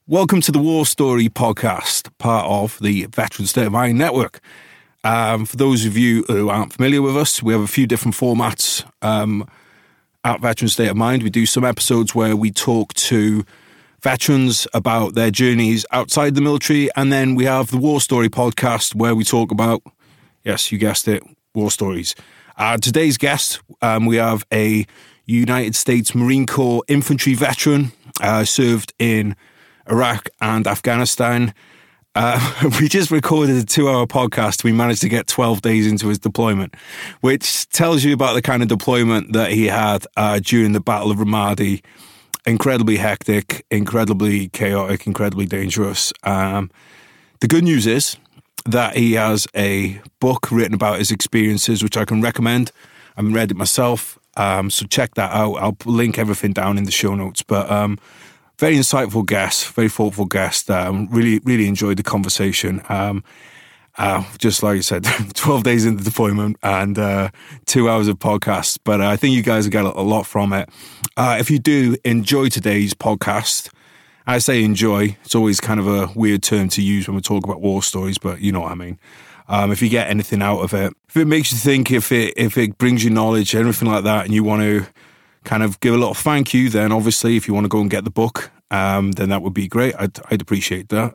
Welcome to the War Story podcast, part of the Veteran State of Mind Network. For those of you who aren't familiar with us, we have a few different formats at Veteran State of Mind. We do some episodes where we talk to veterans about their journeys outside the military, and then we have the War Story podcast where we talk about, yes, you guessed it, war stories. Today's guest, we have a United States Marine Corps infantry veteran, served in Iraq and Afghanistan. We just recorded a 2-hour podcast. We managed to get 12 days into his deployment, which tells you about the kind of deployment that he had during the Battle of Ramadi. Incredibly hectic, incredibly chaotic, incredibly dangerous. The good news is that he has a book written about his experiences, which I can recommend. I haven't read it myself, so check that out. I'll link everything down in the show notes. But very insightful guest, very thoughtful guest. Really enjoyed the conversation. Just like you said, 12 days into deployment and 2 hours of podcast. But I think you guys will get a lot from it. If you do enjoy today's podcast, I say enjoy. It's always kind of a weird term to use when we talk about war stories, but you know what I mean. If you get anything out of it, if it makes you think, if it brings you knowledge, anything like that, and you want to kind of give a little thank you, then obviously if you want to go and get the book, then that would be great. I'd appreciate that.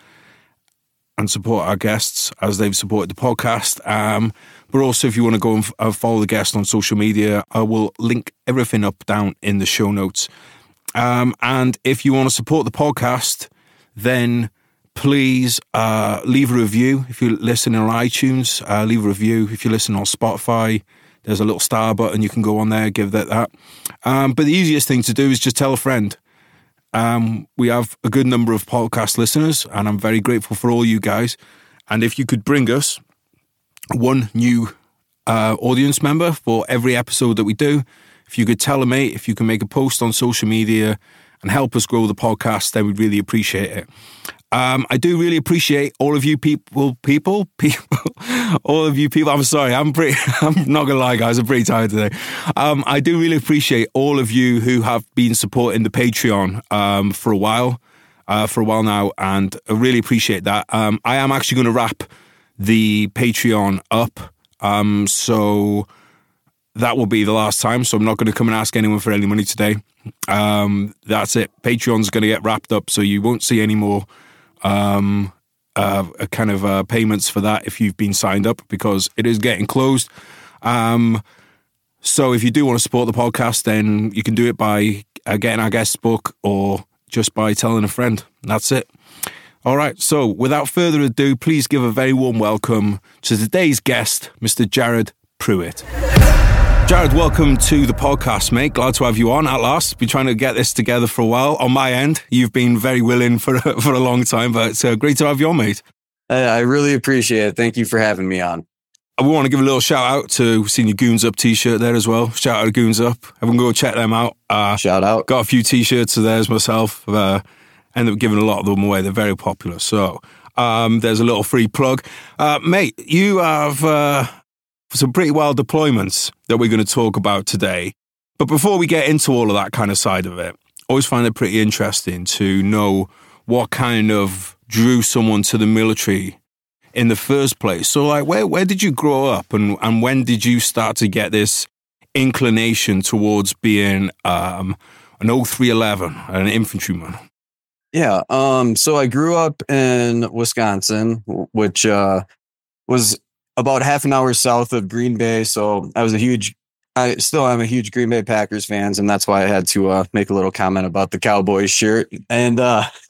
And support our guests as they've supported the podcast. But also if you want to go and follow the guest on social media, I will link everything up down in the show notes. And if you want to support the podcast, then please leave a review. If you listen on iTunes, leave a review. If you listen on Spotify, there's a little star button. You can go on there, give that. But the easiest thing to do is just tell a friend. We have a good number of podcast listeners, and I'm very grateful for all you guys. And if you could bring us one new audience member for every episode that we do, if you could tell a mate, if you can make a post on social media and help us grow the podcast, then we'd really appreciate it. I do really appreciate all of you people, all of you people. I'm sorry, I'm not gonna lie, guys, I'm pretty tired today. I do really appreciate all of you who have been supporting the Patreon for a while now, and I really appreciate that. I am actually going to wrap the Patreon up, so that will be the last time. So I'm not going to come and ask anyone for any money today. That's it. Patreon's going to get wrapped up, so you won't see any more payments for that if you've been signed up, because it is getting closed. So if you do want to support the podcast, then you can do it by getting our guest book or just by telling a friend. That's it. All right. So without further ado, please give a very warm welcome to today's guest, Mr. Jared Pruitt. Jared, welcome to the podcast, mate. Glad to have you on at last. Been trying to get this together for a while. On my end, you've been very willing for a long time, but it's great to have you on, mate. I really appreciate it. Thank you for having me on. I want to give a little shout out to seeing your Goons Up t-shirt there as well. Shout out to Goons Up. Everyone go check them out. Shout out. Got a few t-shirts of theirs myself. Ended up giving a lot of them away. They're very popular. So there's a little free plug. Mate, you have some pretty wild deployments that we're going to talk about today. But before we get into all of that kind of side of it, I always find it pretty interesting to know what kind of drew someone to the military in the first place. So like, where did you grow up, and when did you start to get this inclination towards being an 0311, an infantryman? Yeah. So I grew up in Wisconsin, which was about half an hour south of Green Bay. So I still am a huge Green Bay Packers fans, and that's why I had to make a little comment about the Cowboys shirt. And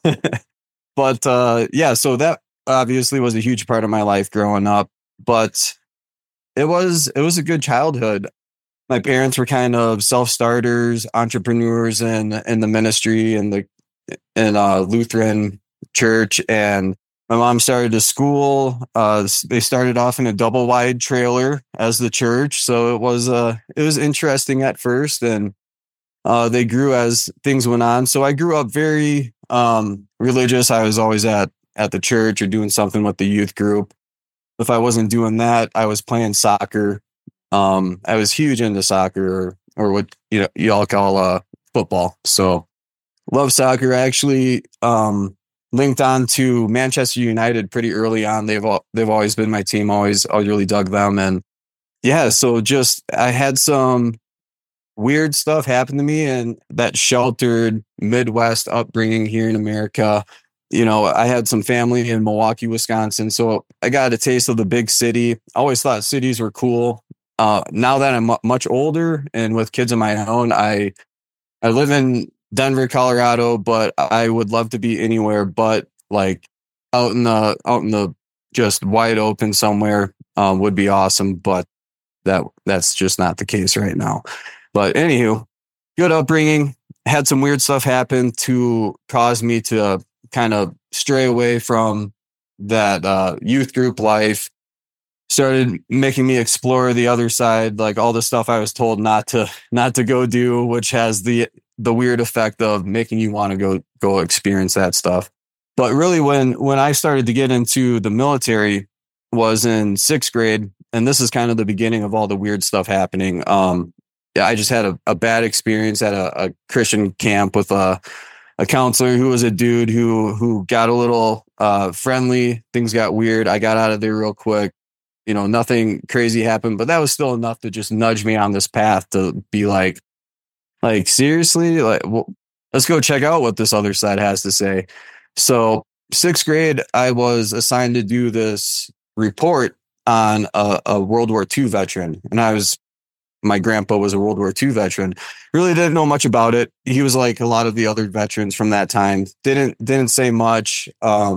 but so that obviously was a huge part of my life growing up. But it was a good childhood. My parents were kind of self-starters, entrepreneurs in the ministry and in Lutheran church, and my mom started a school. They started off in a double wide trailer as the church. So it was interesting at first, and they grew as things went on. So I grew up very religious. I was always at the church or doing something with the youth group. If I wasn't doing that, I was playing soccer. I was huge into soccer, or what you all call football. So Love soccer. I actually linked on to Manchester United pretty early on. They've always been my team. Always really dug them. And yeah, so just I had some weird stuff happen to me, and that sheltered Midwest upbringing here in America. I had some family in Milwaukee, Wisconsin, so I got a taste of the big city. I always thought cities were cool. Now that I'm much older and with kids of my own, I live in Denver, Colorado, but I would love to be anywhere but like out in the just wide open somewhere would be awesome. But that's just not the case right now. But anywho, good upbringing. Had some weird stuff happen to cause me to kind of stray away from that youth group life. Started making me explore the other side, like all the stuff I was told not to go do, which has the weird effect of making you want to go experience that stuff. But really, when I started to get into the military was in 6th grade, and this is kind of the beginning of all the weird stuff happening. I just had a bad experience at a Christian camp with a counselor who was a dude who got a little friendly. Things got weird. I got out of there real quick. Nothing crazy happened, but that was still enough to just nudge me on this path to be like seriously, well, let's go check out what this other side has to say. So 6th grade, I was assigned to do this report on a World War II veteran, and my grandpa was a World War II veteran. Really didn't know much about it. He was like a lot of the other veterans from that time. Didn't say much.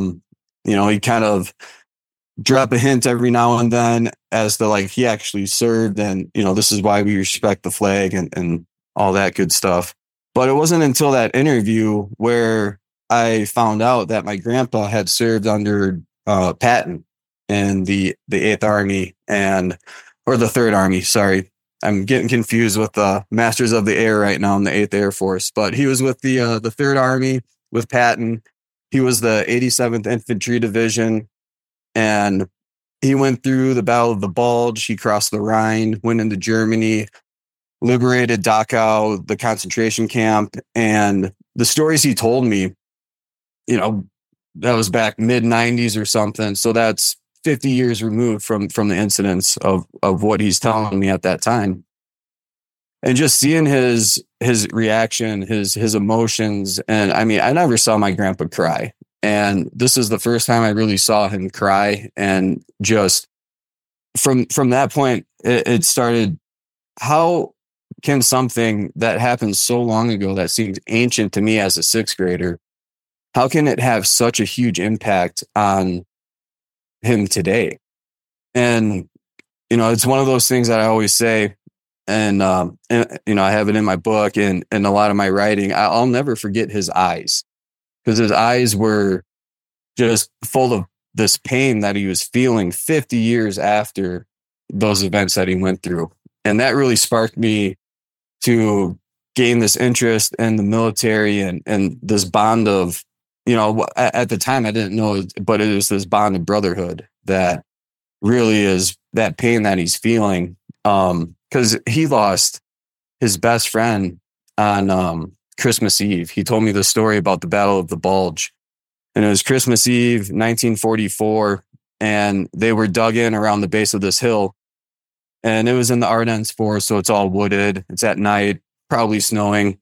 He kind of drop a hint every now and then as to like he actually served, and this is why we respect the flag and all that good stuff. But it wasn't until that interview where I found out that my grandpa had served under Patton in the 8th Army or the 3rd Army. Sorry. I'm getting confused with the Masters of the Air right now in the 8th Air Force, but he was with the 3rd Army with Patton. He was the 87th Infantry Division, and he went through the Battle of the Bulge. He crossed the Rhine, went into Germany, liberated Dachau, the concentration camp. And the stories he told me, that was back mid-90s or something. So that's 50 years removed from the incidents of what he's telling me at that time. And just seeing his reaction, his emotions. And I mean, I never saw my grandpa cry. And this is the first time I really saw him cry. And just from that point, it started, how can something that happened so long ago that seems ancient to me as a 6th grader, how can it have such a huge impact on him today? And it's one of those things that I always say, and I have it in my book and a lot of my writing. I'll never forget his eyes, because his eyes were just full of this pain that he was feeling 50 years after those events that he went through. And that really sparked me to gain this interest in the military and this bond of, at the time I didn't know, but it was this bond of brotherhood that really is that pain that he's feeling. Because he lost his best friend on Christmas Eve. He told me the story about the Battle of the Bulge. And it was Christmas Eve, 1944, and they were dug in around the base of this hill. And it was in the Ardennes Forest, so it's all wooded. It's at night, probably snowing.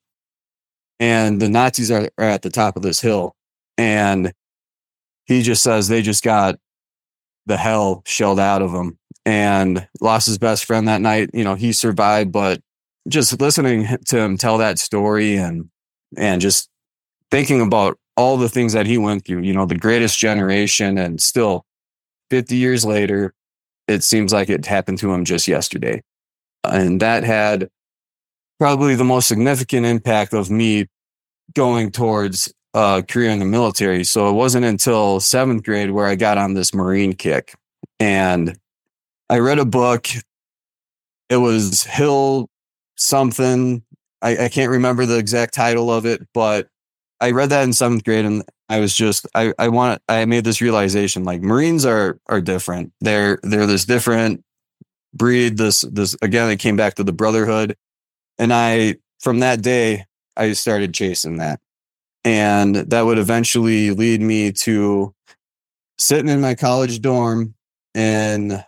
And the Nazis are at the top of this hill. And he just says they just got the hell shelled out of him and lost his best friend that night. He survived, but just listening to him tell that story and just thinking about all the things that he went through, the greatest generation, and still 50 years later, it seems like it happened to him just yesterday. And that had probably the most significant impact of me going towards a career in the military. So it wasn't until 7th grade where I got on this Marine kick. And I read a book. It was Hill something. I can't remember the exact title of it, but I read that in 7th grade, and I was just, I made this realization, like, Marines are different. They're this different breed. This, again, it came back to the brotherhood. And from that day, I started chasing that. And that would eventually lead me to sitting in my college dorm in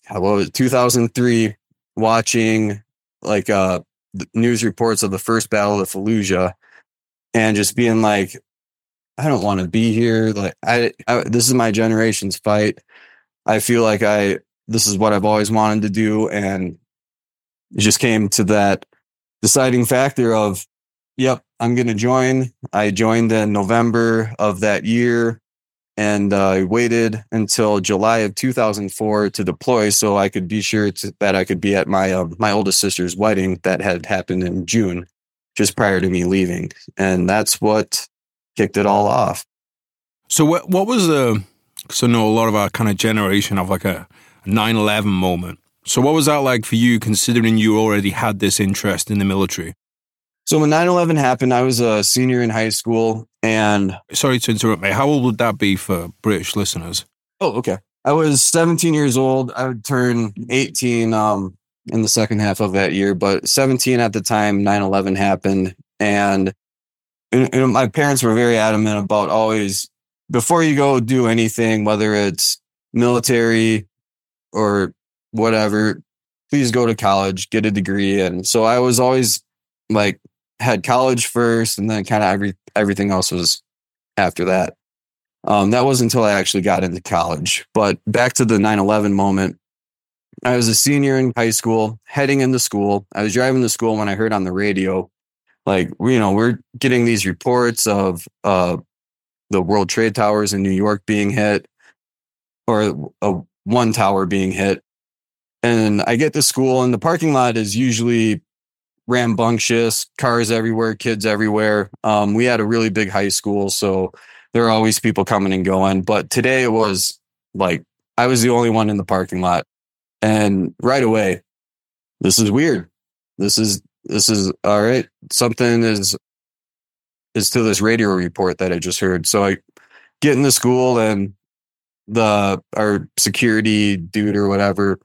2003, watching like news reports of the first Battle of Fallujah, and just being like, I don't want to be here. Like, I this is my generation's fight. I feel like this is what I've always wanted to do, and it just came to that deciding factor of, yep, I'm going to join. I joined in November of that year, and I waited until July of 2004 to deploy so I could be sure that I could be at my my oldest sister's wedding that had happened in June, just prior to me leaving. And that's what kicked it all off. So what was because I know a lot of our kind of generation have like a 9/11 moment. So what was that like for you, considering you already had this interest in the military? So when 9/11 happened, I was a senior in high school, and... Sorry to interrupt me. How old would that be for British listeners? Oh, okay. I was 17 years old. I would turn 18 in the second half of that year, but 17 at the time 9/11 happened. And my parents were very adamant about always, before you go do anything, whether it's military or whatever, please go to college, get a degree. And so I was always like, had college first, and then kind of everything else was after that. That wasn't until I actually got into college. But back to the 9/11 moment, I was a senior in high school, heading into school. I was driving to school when I heard on the radio, like, we're getting these reports of the World Trade Towers in New York being hit, or one tower being hit. And I get to school, and the parking lot is usually rambunctious, cars everywhere, kids everywhere. We had a really big high school, so there are always people coming and going. But today it was like I was the only one in the parking lot. And right away, this is weird. This is all right. Something is to this radio report that I just heard. So I get into school, and our security dude or whatever,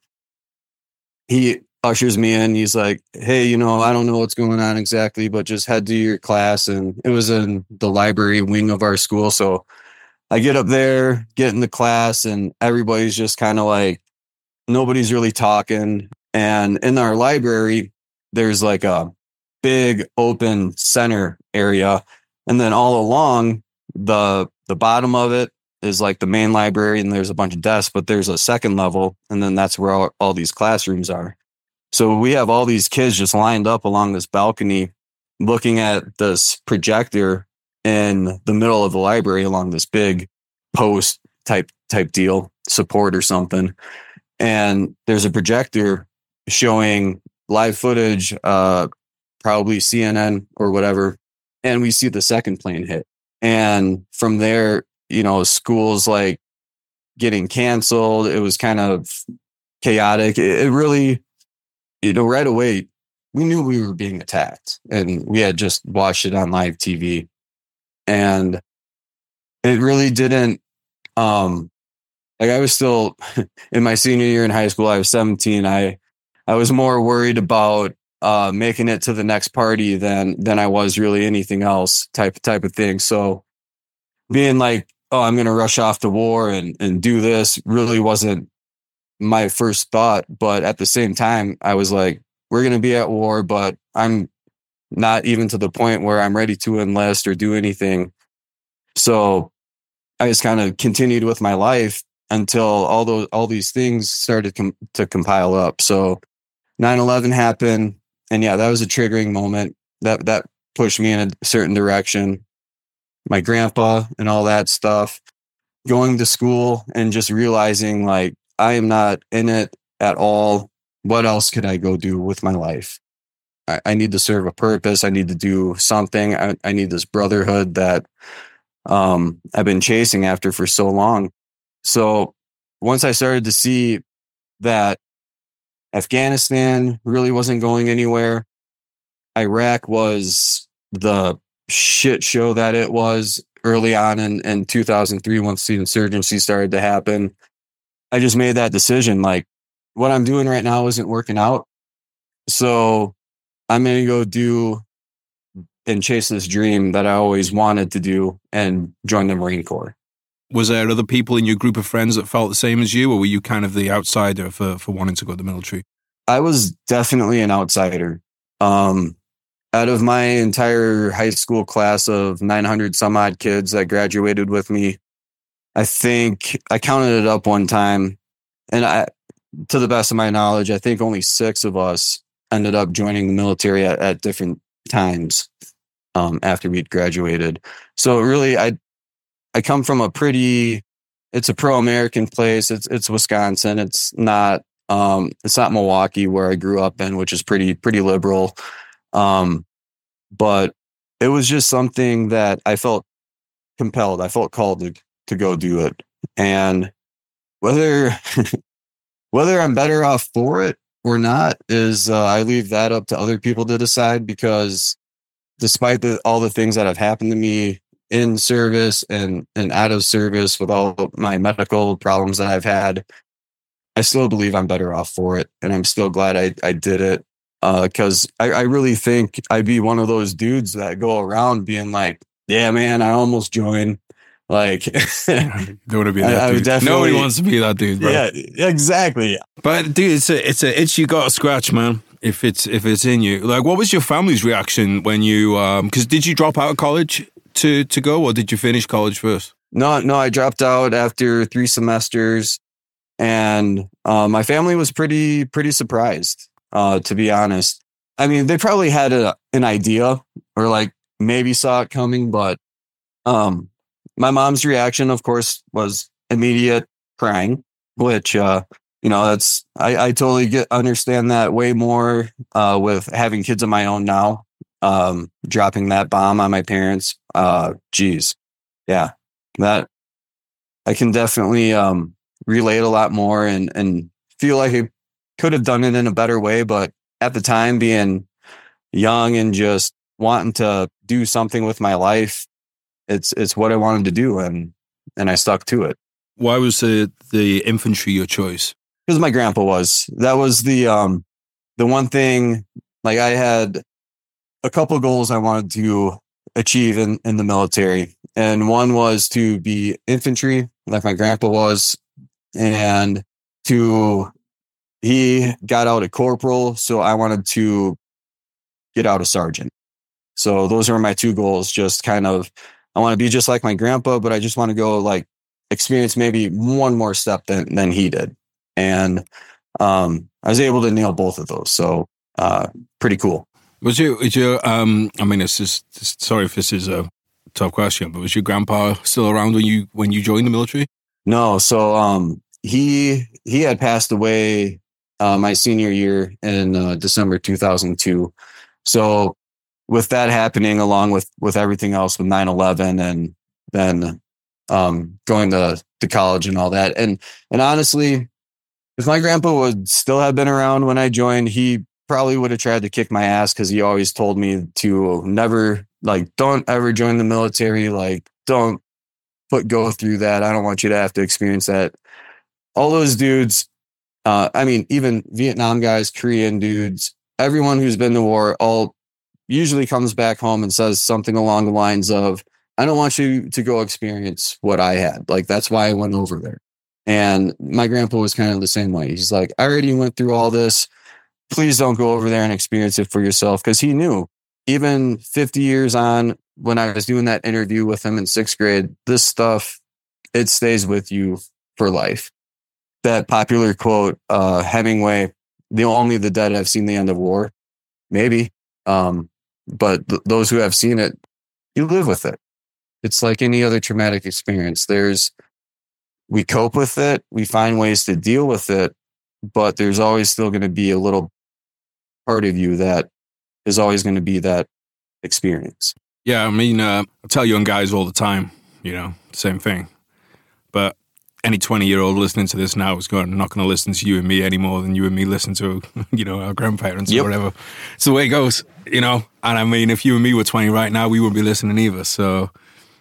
he ushers me in. He's like, hey, I don't know what's going on exactly, but just head to your class. And it was in the library wing of our school. So I get up there, get in the class, and everybody's just kind of like, nobody's really talking. And in our library, there's like a big open center area. And then all along the bottom of it is like the main library, and there's a bunch of desks, but there's a second level. And then that's where all these classrooms are. So we have all these kids just lined up along this balcony, looking at this projector in the middle of the library along this big post type deal, support or something. And there's a projector showing live footage, probably CNN or whatever. And we see the second plane hit. And from there, schools like getting canceled. It was kind of chaotic. It really, right away, we knew we were being attacked, and we had just watched it on live TV. And it really didn't, I was still in my senior year in high school. I was 17. I was more worried about making it to the next party than I was really anything else type of thing. So being like, oh, I'm going to rush off to war and do this really wasn't my first thought. But at the same time, I was like, we're going to be at war, but I'm not even to the point where I'm ready to enlist or do anything. So I just kind of continued with my life until all these things started to compile up. So 9/11 happened, and yeah, that was a triggering moment that pushed me in a certain direction. My grandpa and all that stuff, going to school and just realizing like, I am not in it at all. What else could I go do with my life? I need to serve a purpose. I need to do something. I need this brotherhood that I've been chasing after for so long. So once I started to see that Afghanistan really wasn't going anywhere, Iraq was the shit show that it was early on in 2003, once the insurgency started to happen, I just made that decision. Like, what I'm doing right now isn't working out. So I'm going to go do and chase this dream that I always wanted to do and join the Marine Corps. Was there other people in your group of friends that felt the same as you, or were you kind of the outsider for wanting to go to the military? I was definitely an outsider. Out of my entire high school class of 900 some odd kids that graduated with me, I think I counted it up one time, and to the best of my knowledge, I think only 6 of us ended up joining the military at different times after we'd graduated. So really, I come from it's a pro-American place. It's Wisconsin. It's not Milwaukee, where I grew up in, which is pretty liberal. But it was just something that I felt compelled. I felt called to go do it. And whether I'm better off for it or not is, I leave that up to other people to decide, because despite all the things that have happened to me in service and out of service with all my medical problems that I've had, I still believe I'm better off for it. And I'm still glad I did it. Because I really think I'd be one of those dudes that go around being like, yeah, man, I almost joined. Like, don't want to be that dude. Nobody wants to be that dude, bro. Yeah, exactly. But dude, it's a itch you got to scratch, man. If it's in you, like, what was your family's reaction when you? Because did you drop out of college to go, or did you finish college first? No, I dropped out after 3 semesters, and my family was pretty surprised. To be honest, I mean, they probably had an idea, or like maybe saw it coming, but my mom's reaction, of course, was immediate crying, which that's I totally understand that way more with having kids of my own now. Dropping that bomb on my parents, geez, yeah, that I can definitely relate a lot more and feel like I could have done it in a better way, but at the time, being young and just wanting to do something with my life, it's what I wanted to do, and I stuck to it. Why was the infantry your choice? Because my grandpa was. That was the one thing. Like, I had a couple goals I wanted to achieve in the military, and one was to be infantry, like my grandpa was, and he got out a corporal, so I wanted to get out a sergeant. So those are my 2 goals. Just kind of, I want to be just like my grandpa, but I just want to go like experience maybe one more step than he did. And I was able to nail both of those. So pretty cool. Was your I mean, sorry if this is a tough question, but was your grandpa still around when you joined the military? No. So he had passed away my senior year in December 2002. So with that happening, along with everything else with 9/11, and then going to college and all that, and honestly, if my grandpa would still have been around when I joined, he probably would have tried to kick my ass, because he always told me to never, like, don't ever join the military, like, don't go through that. I don't want you to have to experience that. All those dudes. I mean, even Vietnam guys, Korean dudes, everyone who's been to war, all usually comes back home and says something along the lines of, I don't want you to go experience what I had. Like, that's why I went over there. And my grandpa was kind of the same way. He's like, I already went through all this. Please don't go over there and experience it for yourself. Because he knew, even 50 years on, when I was doing that interview with him in 6th grade, this stuff, it stays with you for life. That popular quote, Hemingway, only the dead have seen the end of war. Maybe. But those who have seen it, you live with it. It's like any other traumatic experience. We cope with it. We find ways to deal with it. But there's always still going to be a little part of you that is always going to be that experience. Yeah, I mean, I tell young guys all the time, same thing. But any 20-year-old listening to this now is not going to listen to you and me any more than you and me listen to, our grandparents or whatever. It's the way it goes, And I mean, if you and me were 20 right now, we wouldn't be listening either. So,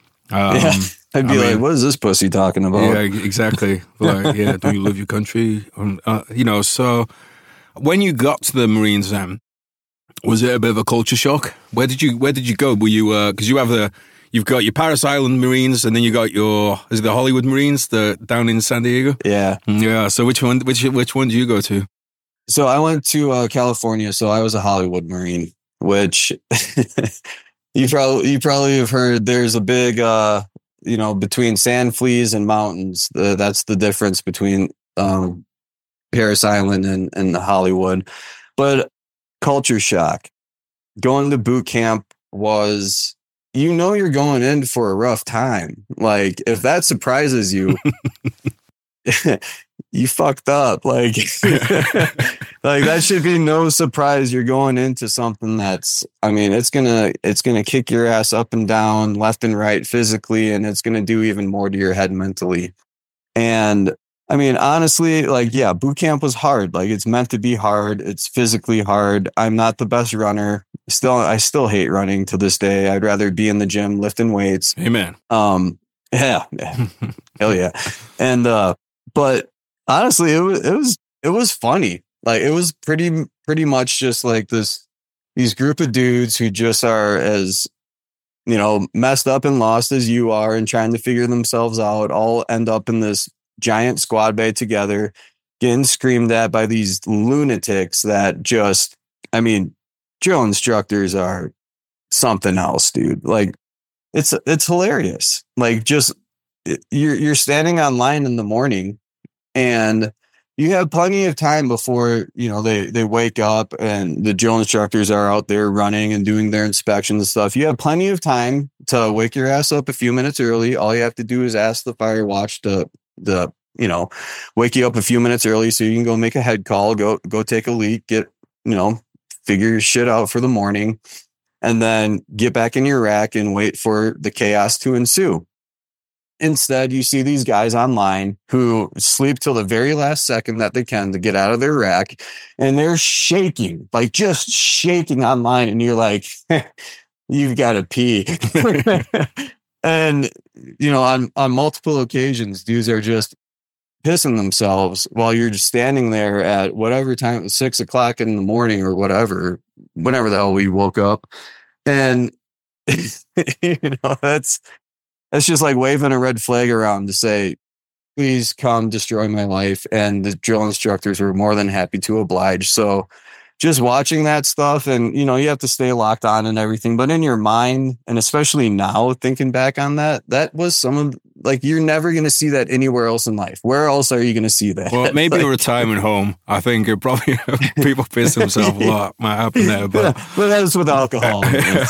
I'd be like, what is this pussy talking about? Yeah, exactly. Like, yeah, do you love your country? So when you got to the Marines then, Was it a bit of a culture shock? Where did you go? Were you because you've got your Paris Island Marines, and then you got is it the Hollywood Marines, down in San Diego? Yeah. Yeah. So which one did you go to? So I went to California. So I was a Hollywood Marine, which you probably have heard. There's a big between sand fleas and mountains. That's the difference between Paris Island and Hollywood. But culture shock. Going to boot camp was, you're going in for a rough time. Like, if that surprises you, you fucked up. Like, like that should be no surprise. You're going into something that's, it's gonna kick your ass up and down, left and right physically, and it's gonna do even more to your head mentally. And honestly, like, yeah, boot camp was hard. Like, it's meant to be hard. It's physically hard. I'm not the best runner. I still hate running to this day. I'd rather be in the gym lifting weights. Amen. Yeah. Hell yeah. And but honestly, it was funny. Like, it was pretty much just like these group of dudes who just are as, messed up and lost as you are and trying to figure themselves out, all end up in this giant squad bay together, getting screamed at by these lunatics that just, drill instructors are something else, dude. Like, it's hilarious. Like, just you're standing online in the morning, and you have plenty of time before they wake up and the drill instructors are out there running and doing their inspections and stuff. You have plenty of time to wake your ass up a few minutes early. All you have to do is ask the fire watch to wake you up a few minutes early so you can go make a head call, go take a leak, get, figure your shit out for the morning, and then get back in your rack and wait for the chaos to ensue. Instead, you see these guys online who sleep till the very last second that they can to get out of their rack, and they're shaking, like just shaking online. And you're like, you've got to pee. And, on multiple occasions, dudes are just pissing themselves while you're just standing there at whatever time, 6:00 in the morning or whenever the hell we woke up. And, that's just like waving a red flag around to say, please come destroy my life. And the drill instructors were more than happy to oblige. So just watching that stuff, and, you have to stay locked on and everything. But in your mind, and especially now thinking back on that was some of, like, you're never going to see that anywhere else in life. Where else are you going to see that? Well, maybe a retirement home. I think it probably people piss themselves a lot. Might happen there, but that's with alcohol.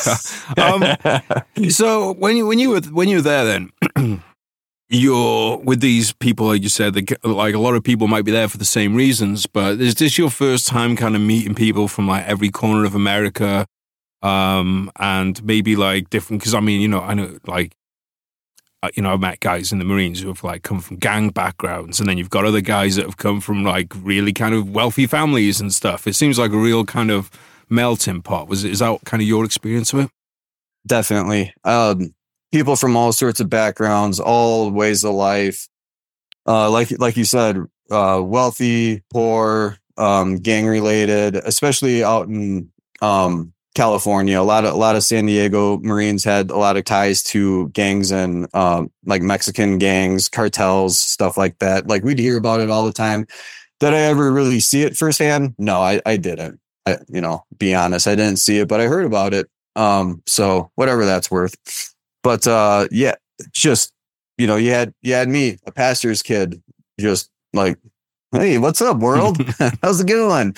So when you were there, then you're with these people, like you said, like a lot of people might be there for the same reasons. But is this your first time kind of meeting people from like every corner of America, and maybe like different? Because I know like. I've met guys in the Marines who have like come from gang backgrounds, and then you've got other guys that have come from like really kind of wealthy families and stuff. It seems like a real kind of melting pot. Is that kind of your experience of it? Definitely. People from all sorts of backgrounds, all ways of life. Like you said, wealthy, poor, gang related, especially out in California. A lot of San Diego Marines had a lot of ties to gangs and like Mexican gangs, cartels, stuff like that. Like, we'd hear about it all the time. Did I ever really see it firsthand? No, I didn't. Be honest, I didn't see it, but I heard about it. So whatever that's worth. But yeah, just you had me, a pastor's kid, just like, hey, what's up, world? How's it going?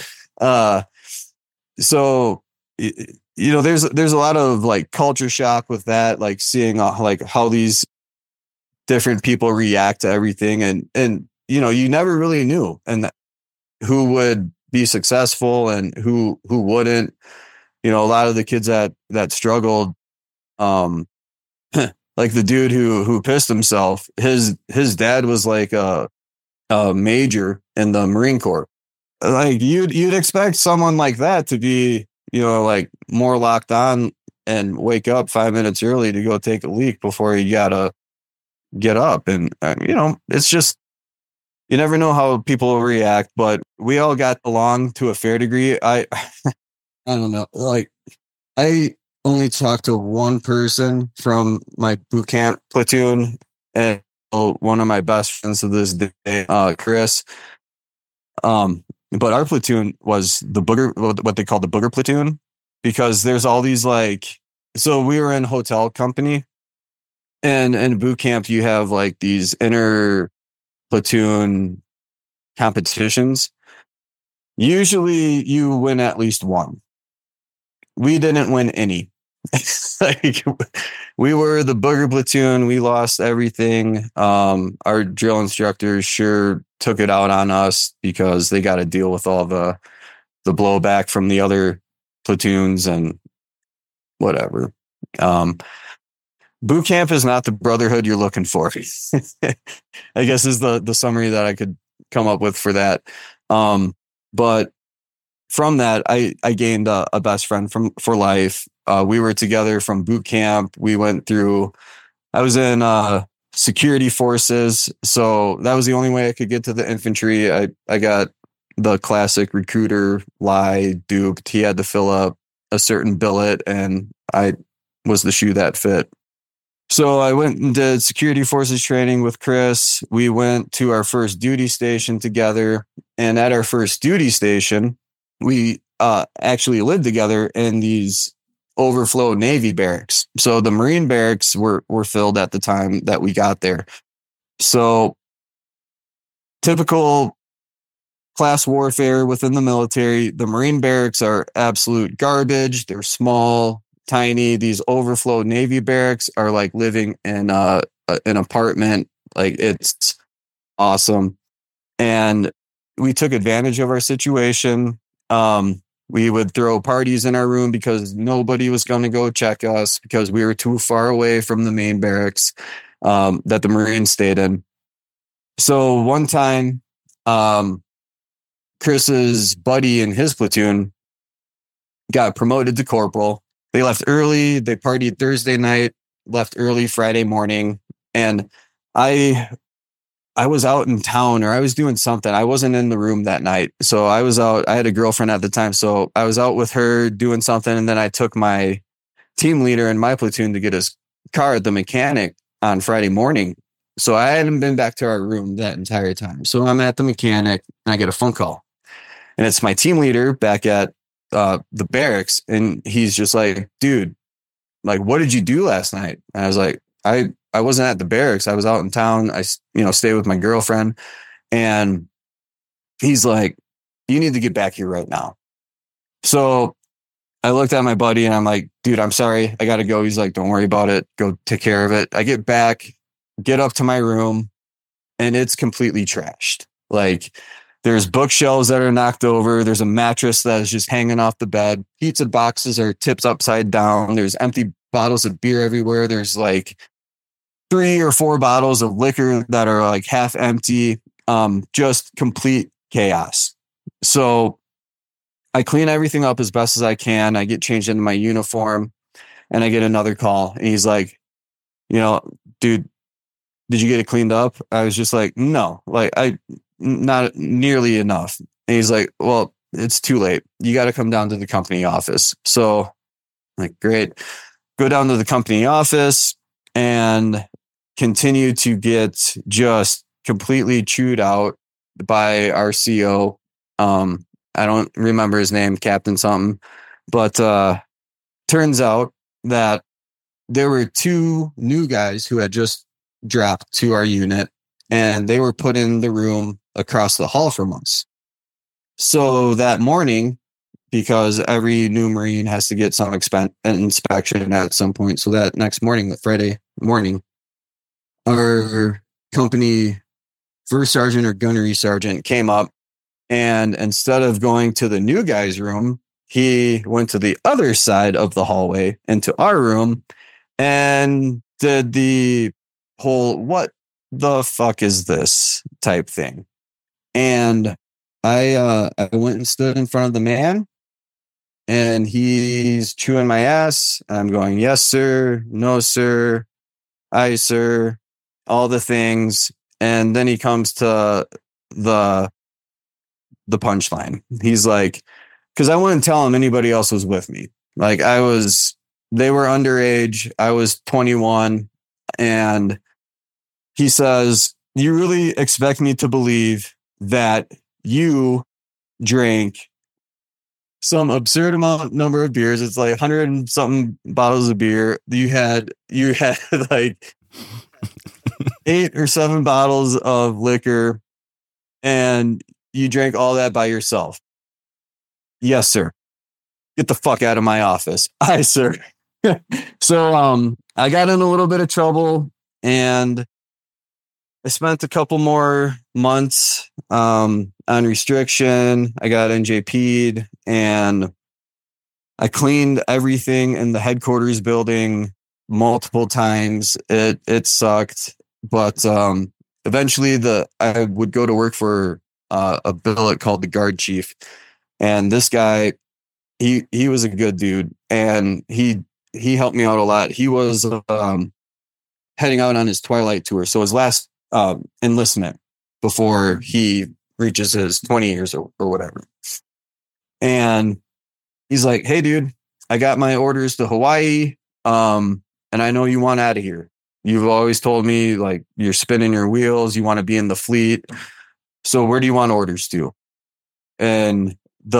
So. There's a lot of like culture shock with that, like seeing like how these different people react to everything, and you never really knew, and who would be successful and who wouldn't. A lot of the kids that struggled, like the dude who pissed himself, his dad was like a major in the Marine Corps. Like, you'd expect someone like that to be, like more locked on and wake up 5 minutes early to go take a leak before you gotta get up. And, it's just, you never know how people will react, but we all got along to a fair degree. I I don't know. Like, I only talked to one person from my boot camp platoon, and one of my best friends to this day, Chris. But our platoon was the booger, what they call the booger platoon, because there's all these so we were in hotel company, and in boot camp you have like these inter platoon competitions. Usually you win at least one. We didn't win any. Like, we were the booger platoon. We lost everything. Our drill instructors sure took it out on us because they got to deal with all the blowback from the other platoons and whatever. Boot camp is not the brotherhood you're looking for. I guess is the summary that I could come up with for that. But from that, I gained a best friend for life. We were together from boot camp. I was in security forces. So that was the only way I could get to the infantry. I got the classic recruiter lie duped. He had to fill up a certain billet, and I was the shoe that fit. So I went and did security forces training with Chris. We went to our first duty station together. And at our first duty station, we actually lived together in these overflow Navy barracks. So the Marine barracks were filled at the time that we got there. So typical class warfare within the military, the Marine barracks are absolute garbage. They're small, tiny. These overflow Navy barracks are like living in an apartment. Like, it's awesome. And we took advantage of our situation. We would throw parties in our room because nobody was going to go check us because we were too far away from the main barracks that the Marines stayed in. So one time, Chris's buddy in his platoon got promoted to corporal. They left early. They partied Thursday night, left early Friday morning. And I was out in town, or I was doing something. I wasn't in the room that night. So I was out. I had a girlfriend at the time. So I was out with her doing something. And then I took my team leader in my platoon to get his car at the mechanic on Friday morning. So I hadn't been back to our room that entire time. So I'm at the mechanic and I get a phone call. And it's my team leader back at the barracks. And he's just like, dude, like, what did you do last night? And I was like, I wasn't at the barracks. I was out in town. I, stayed with my girlfriend. And he's like, you need to get back here right now. So I looked at my buddy and I'm like, dude, I'm sorry. I got to go. He's like, don't worry about it. Go take care of it. I get back, get up to my room, and it's completely trashed. Like, there's bookshelves that are knocked over. There's a mattress that is just hanging off the bed. Pizza boxes are tipped upside down. There's empty bottles of beer everywhere. There's like 3 or 4 bottles of liquor that are like half empty. Just complete chaos. So I clean everything up as best as I can. I get changed into my uniform and I get another call. And he's like, dude, did you get it cleaned up? I was just like, no, like not nearly enough. And he's like, well, it's too late. You got to come down to the company office. So I'm like, great. Go down to the company office and continue to get just completely chewed out by our CO. I don't remember his name, Captain something, but turns out that there were 2 new guys who had just dropped to our unit, and they were put in the room across the hall from us. So that morning, because every new Marine has to get some inspection at some point. So that next morning, Friday morning, our company first sergeant or gunnery sergeant came up, and instead of going to the new guy's room, he went to the other side of the hallway into our room and did the whole, what the fuck is this type thing. And I went and stood in front of the man, and he's chewing my ass. I'm going, yes, sir. No, sir. Aye, sir. All the things. And then he comes to the punchline. He's like, because I wouldn't tell him anybody else was with me. Like they were underage. I was 21. And he says, you really expect me to believe that you drank some absurd number of beers. It's like 100 and something bottles of beer. You had like 8 or 7 bottles of liquor, and you drank all that by yourself. Yes, sir. Get the fuck out of my office. Aye, sir. So I got in a little bit of trouble, and I spent a couple more months on restriction. I got NJP'd, and I cleaned everything in the headquarters building multiple times. It sucked, but eventually I would go to work for a billet called the Guard Chief, and this guy, he was a good dude, and he helped me out a lot. He was heading out on his Twilight tour, so his last enlistment before he reaches his 20 years or whatever. And he's like, hey, dude, I got my orders to Hawaii, and I know you want out of here. You've always told me, like, you're spinning your wheels, you want to be in the fleet. So where do you want orders to? And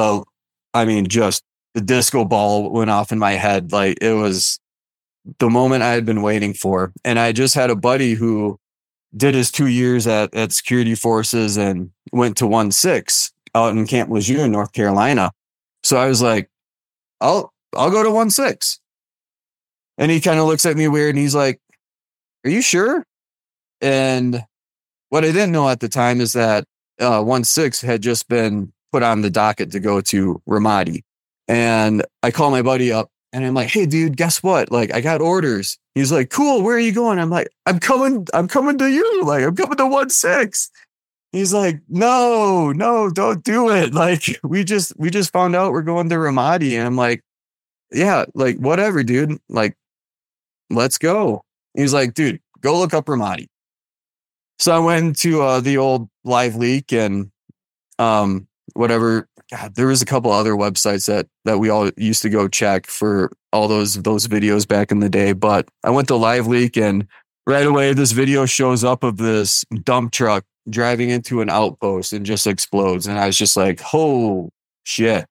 just the disco ball went off in my head. Like, it was the moment I had been waiting for. And I just had a buddy who did his 2 years at security forces and went to 1-6 out in Camp Lejeune, North Carolina. So I was like, I'll go to 1-6. And he kind of looks at me weird, and he's like, are you sure? And what I didn't know at the time is that 1-6 had just been put on the docket to go to Ramadi. And I call my buddy up, and I'm like, hey, dude, guess what? Like, I got orders. He's like, cool, where are you going? I'm like, I'm coming to you. Like, I'm coming to 1-6. He's like, no, don't do it. Like, we just found out we're going to Ramadi. And I'm like, yeah, like, whatever, dude. Like, let's go. He's like, dude, go look up Ramadi. So I went to the old Live Leak and whatever. God, there was a couple other websites that we all used to go check for all those videos back in the day. But I went to Live Leak, and right away this video shows up of this dump truck driving into an outpost and just explodes. And I was just like, oh shit.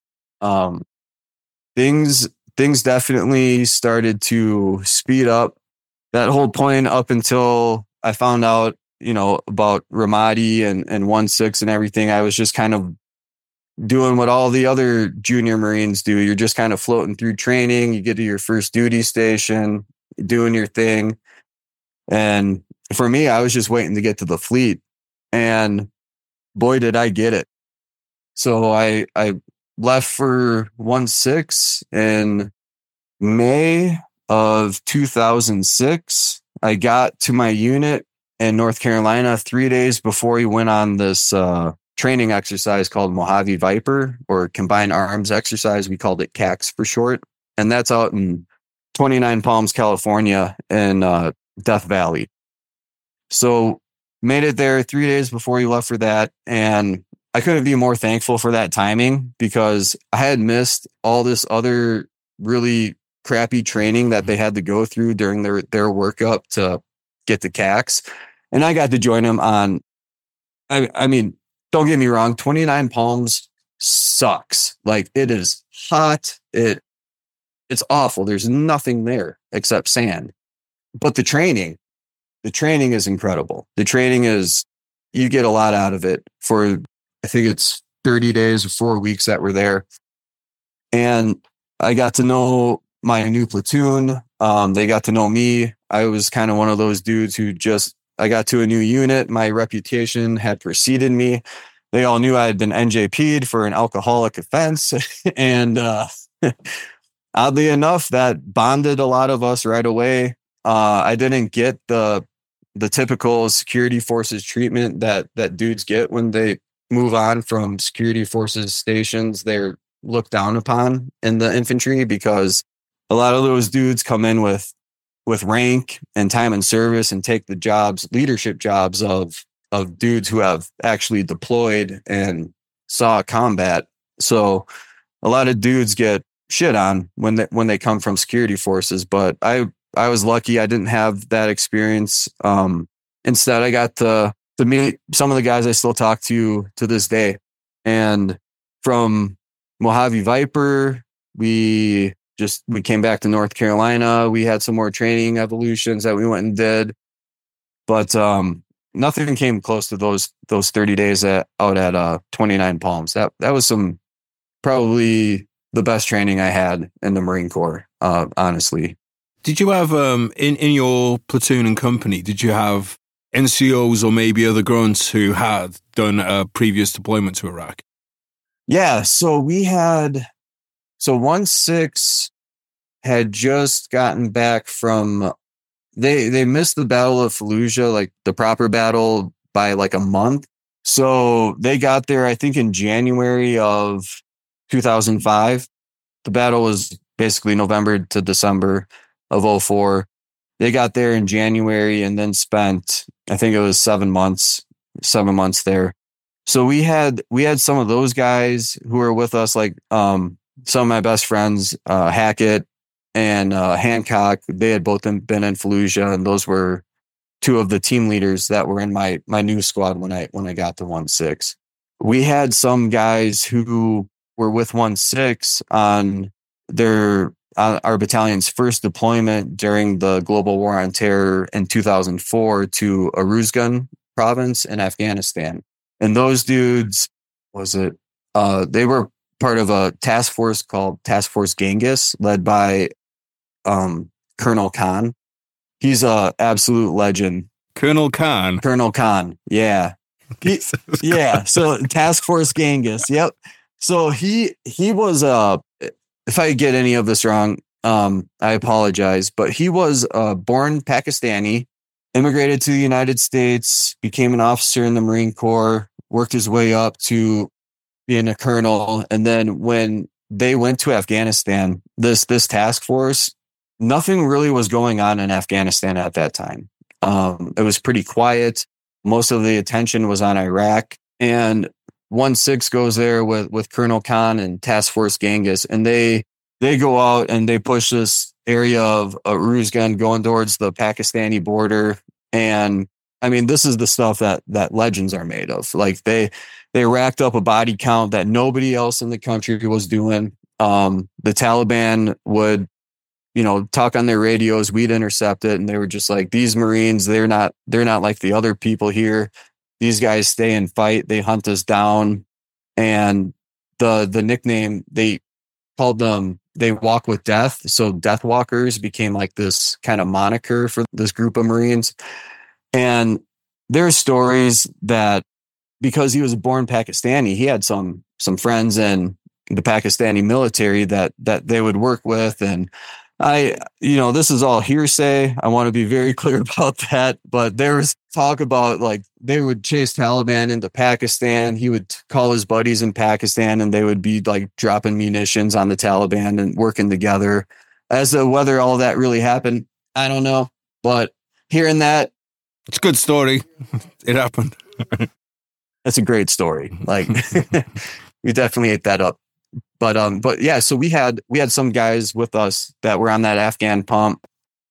Things definitely started to speed up. That whole point up until I found out, about Ramadi and 1-6 and everything, I was just kind of doing what all the other junior Marines do. You're just kind of floating through training. You get to your first duty station, doing your thing. And for me, I was just waiting to get to the fleet. And boy, did I get it. So I left for 1-6 in May of 2006. I got to my unit in North Carolina 3 days before we went on this training exercise called Mojave Viper, or Combined Arms Exercise. We called it CAX for short. And that's out in 29 Palms, California in Death Valley. So made it there 3 days before we left for that. And I couldn't be more thankful for that timing, because I had missed all this other really crappy training that they had to go through during their workup to get the CAX. And I got to join them on, I mean, don't get me wrong, 29 Palms sucks. Like, it is hot. It's awful. There's nothing there except sand. But the training is incredible. The training is, you get a lot out of it for, I think it's 30 days or 4 weeks that we're there. And I got to know my new platoon. They got to know me. I was kind of one of those dudes who I got to a new unit. My reputation had preceded me. They all knew I had been NJP'd for an alcoholic offense. And oddly enough, that bonded a lot of us right away. I didn't get the typical security forces treatment that dudes get when they move on from security forces stations. They're looked down upon in the infantry, because a lot of those dudes come in with rank and time in service and take the leadership jobs of dudes who have actually deployed and saw combat. So a lot of dudes get shit on when they come from security forces, but I was lucky. I didn't have that experience. Instead, I got to meet some of the guys I still talk to this day. And from Mojave Viper, we came back to North Carolina. We had some more training evolutions that we went and did, but nothing came close to those 30 days out at 29 Palms. That was probably the best training I had in the Marine Corps, honestly. Did you have in your platoon and company? Did you have NCOs or maybe other grunts who had done a previous deployment to Iraq? Yeah, so 1-6 had just gotten back from, they missed the Battle of Fallujah, like the proper battle, by like a month. So they got there, I think, in January of 2005. The battle was basically November to December of 2004. They got there in January and then spent, I think it was 7 months there. So we had some of those guys who were with us, like some of my best friends, Hackett and Hancock. They had both been in Fallujah, and those were two of the team leaders that were in my new squad when I got to 1-6. We had some guys who were with 1-6 on our battalion's first deployment during the global war on terror in 2004 to Uruzgan province in Afghanistan. And those dudes, they were part of a task force called Task Force Genghis, led by Colonel Khan. He's a absolute legend. Colonel Khan. Yeah. Yeah. So Task Force Genghis. Yep. So he was, if I get any of this wrong, I apologize, but he was born Pakistani, immigrated to the United States, became an officer in the Marine Corps, worked his way up to being a colonel. And then when they went to Afghanistan, this task force, nothing really was going on in Afghanistan at that time. It was pretty quiet. Most of the attention was on Iraq, and 1-6 goes there with Colonel Khan and Task Force Genghis, and they go out and they push this area of Uruzgan going towards the Pakistani border. And I mean, this is the stuff that legends are made of. Like they racked up a body count that nobody else in the country was doing. The Taliban would, talk on their radios. We'd intercept it, and they were just like, these Marines, they're not like the other people here. These guys stay and fight. They hunt us down. And the nickname, they called them, they walk with death. So Death Walkers became like this kind of moniker for this group of Marines. And there's stories that because he was born Pakistani, he had some friends in the Pakistani military that they would work with. And this is all hearsay. I want to be very clear about that. But there was talk about like they would chase Taliban into Pakistan. He would call his buddies in Pakistan, and they would be like dropping munitions on the Taliban and working together. As to whether all that really happened, I don't know. But hearing that, it's a good story. It happened. That's a great story. Like we definitely ate that up. But yeah, so we had some guys with us that were on that Afghan pump.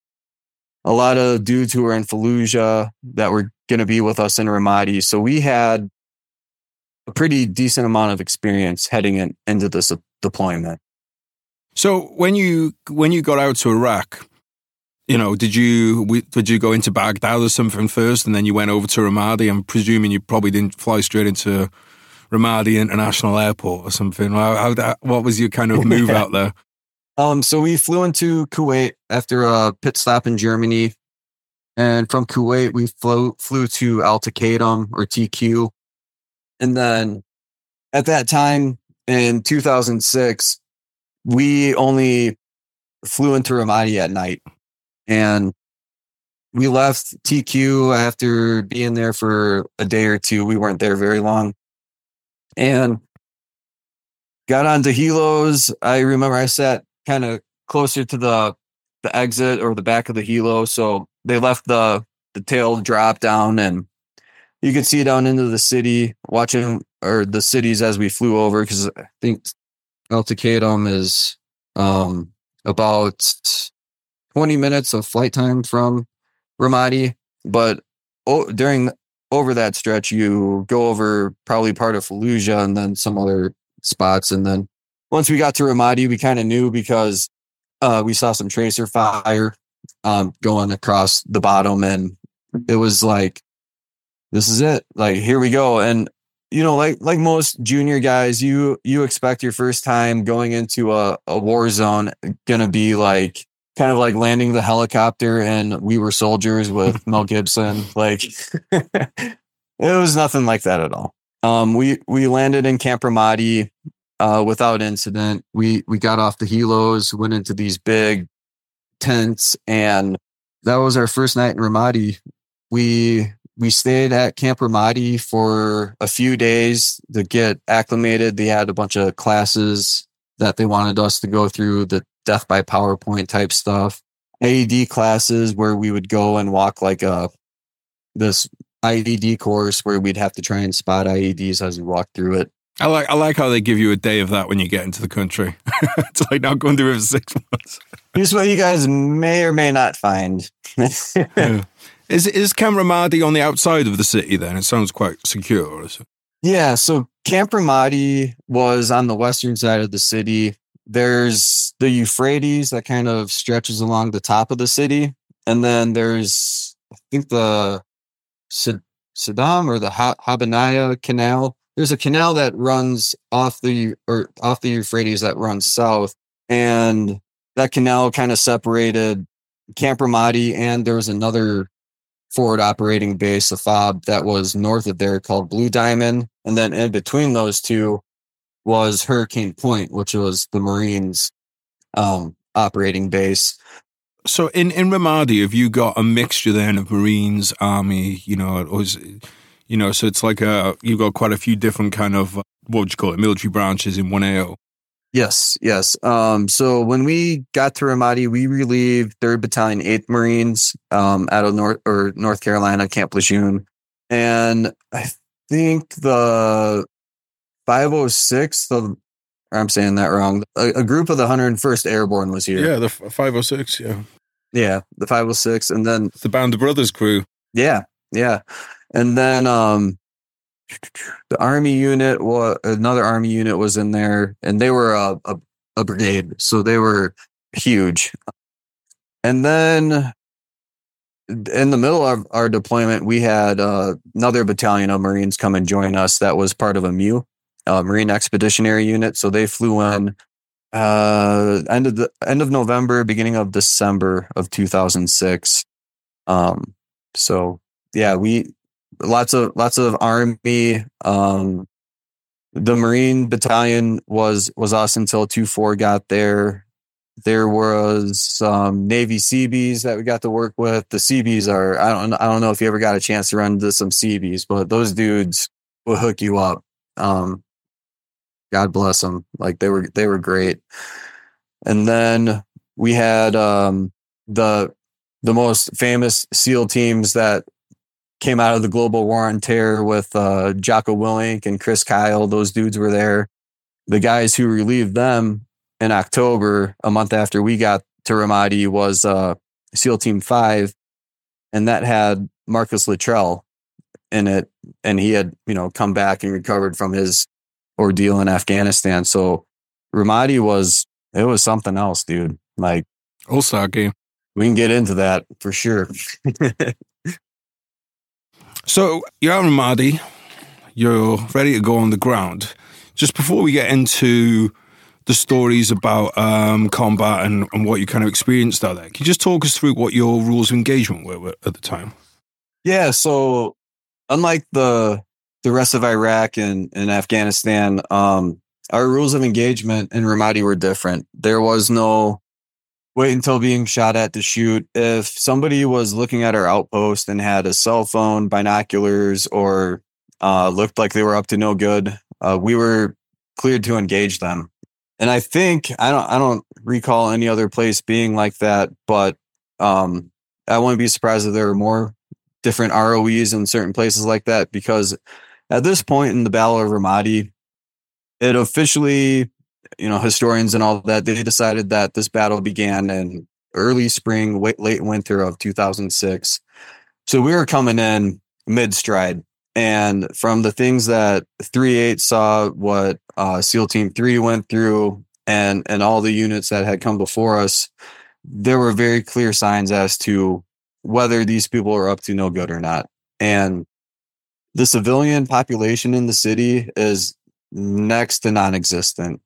A lot of dudes who were in Fallujah that were going to be with us in Ramadi. So we had a pretty decent amount of experience heading into this deployment. So when you got out to Iraq, did you go into Baghdad or something first, and then you went over to Ramadi? I'm presuming you probably didn't fly straight into Ramadi International Airport or something. What was your kind of move out there? So we flew into Kuwait after a pit stop in Germany, and from Kuwait we flew to Al Taqaddum, or TQ, and then at that time in 2006 we only flew into Ramadi at night, and we left TQ after being there for a day or two. We weren't there very long. And got onto helos. I remember I sat kind of closer to the exit or the back of the helo. So they left the tail drop down, and you could see down into the city, watching the cities as we flew over. Because I think El Taqadum is about 20 minutes of flight time from Ramadi, but over that stretch, you go over probably part of Fallujah and then some other spots. And then once we got to Ramadi, we kind of knew because we saw some tracer fire going across the bottom, and it was like, this is it. Like, here we go. And like most junior guys, you expect your first time going into a war zone gonna be like kind of like landing the helicopter and We Were Soldiers with Mel Gibson. Like, it was nothing like that at all. We landed in Camp Ramadi without incident. We got off the helos, went into these big tents, and that was our first night in Ramadi. We stayed at Camp Ramadi for a few days to get acclimated. They had a bunch of classes that they wanted us to go through, the death by PowerPoint type stuff, AED classes where we would go and walk like this IED course where we'd have to try and spot IEDs as we walk through it. I like how they give you a day of that when you get into the country. It's like not going through it for 6 months. Here's what you guys may or may not find. Yeah. Is Camp Ramadi on the outside of the city then? It sounds quite secure. Is it? Yeah, so Camp Ramadi was on the western side of the city. There's the Euphrates that kind of stretches along the top of the city. And then there's, I think, the Saddam or the Habanaya Canal. There's a canal that runs off the Euphrates that runs south. And that canal kind of separated Camp Ramadi, and there was another forward operating base, a FOB, that was north of there called Blue Diamond. And then in between those two was Hurricane Point, which was the Marines operating base. So in Ramadi, have you got a mixture then of Marines, Army, so it's like you've got quite a few different kind of, what would you call it, military branches in one AO? Yes. So when we got to Ramadi, we relieved 3rd Battalion, 8th Marines out of North Carolina, Camp Lejeune. And I think the 506th, I'm saying that wrong, a group of the 101st Airborne was here. Yeah, the 506, yeah. Yeah, the 506. And then the Band of Brothers crew. Yeah. And then the Army unit, another Army unit was in there, and they were a brigade, so they were huge. And then in the middle of our deployment, we had another battalion of Marines come and join us that was part of a MEU, Marine Expeditionary Unit. So they flew in end of November, beginning of December of 2006. So yeah, lots of Army. The Marine Battalion was us until 2-4 got there. There was Navy Seabees that we got to work with. The Seabees are, I don't know if you ever got a chance to run into some Seabees, but those dudes will hook you up. God bless them. Like they were great. And then we had the most famous SEAL teams that came out of the Global War on Terror with Jocko Willink and Chris Kyle. Those dudes were there. The guys who relieved them in October, a month after we got to Ramadi, was SEAL Team 5, and that had Marcus Luttrell in it, and he had come back and recovered from his ordeal in Afghanistan. So Ramadi was something else, dude. Like, All-star game. We can get into that for sure. So you're at Ramadi, you're ready to go on the ground. Just before we get into the stories about combat and what you kind of experienced out there, can you just talk us through what your rules of engagement were at the time? Yeah, so unlike the rest of Iraq and Afghanistan, our rules of engagement in Ramadi were different. There was no wait until being shot at to shoot. If somebody was looking at our outpost and had a cell phone, binoculars, or looked like they were up to no good, we were cleared to engage them. And I think I don't recall any other place being like that, but I wouldn't be surprised if there were more different ROEs in certain places like that, because at this point in the Battle of Ramadi, it officially historians and all that, they decided that this battle began in early spring, late winter of 2006. So we were coming in mid-stride. And from the things that 3-8 saw, what SEAL Team 3 went through, and all the units that had come before us, there were very clear signs as to whether these people are up to no good or not. And the civilian population in the city is next to non-existent.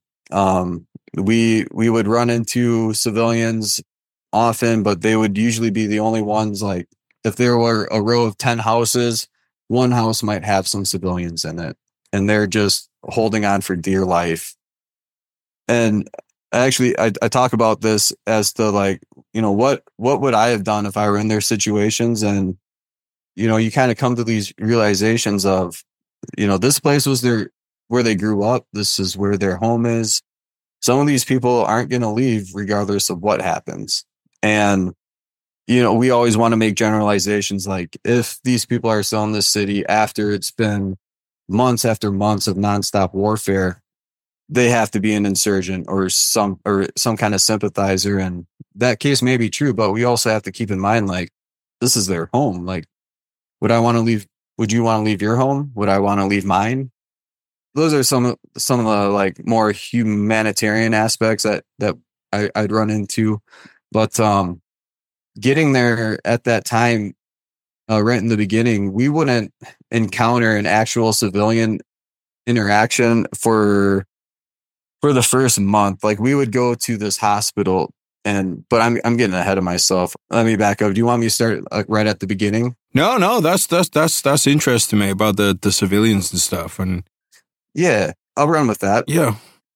We would run into civilians often, but they would usually be the only ones. Like if there were a row of 10 houses, one house might have some civilians in it, and they're just holding on for dear life. And actually, I talk about this as to what would I have done if I were in their situations? And, you kind of come to these realizations of, this place was where they grew up. This is where their home is. Some of these people aren't going to leave regardless of what happens. And, we always want to make generalizations. Like if these people are still in this city after it's been months after months of nonstop warfare, they have to be an insurgent or some kind of sympathizer. And that case may be true, but we also have to keep in mind, like, this is their home. Like, would I want to leave? Would you want to leave your home? Would I want to leave mine? Those are some of the more humanitarian aspects that I'd run into. But getting there at that time, right in the beginning, we wouldn't encounter an actual civilian interaction for the first month. Like we would go to this hospital, but I'm getting ahead of myself. Let me back up. Do you want me to start right at the beginning? No, that's interesting to me about the civilians and stuff. And yeah, I'll run with that. Yeah.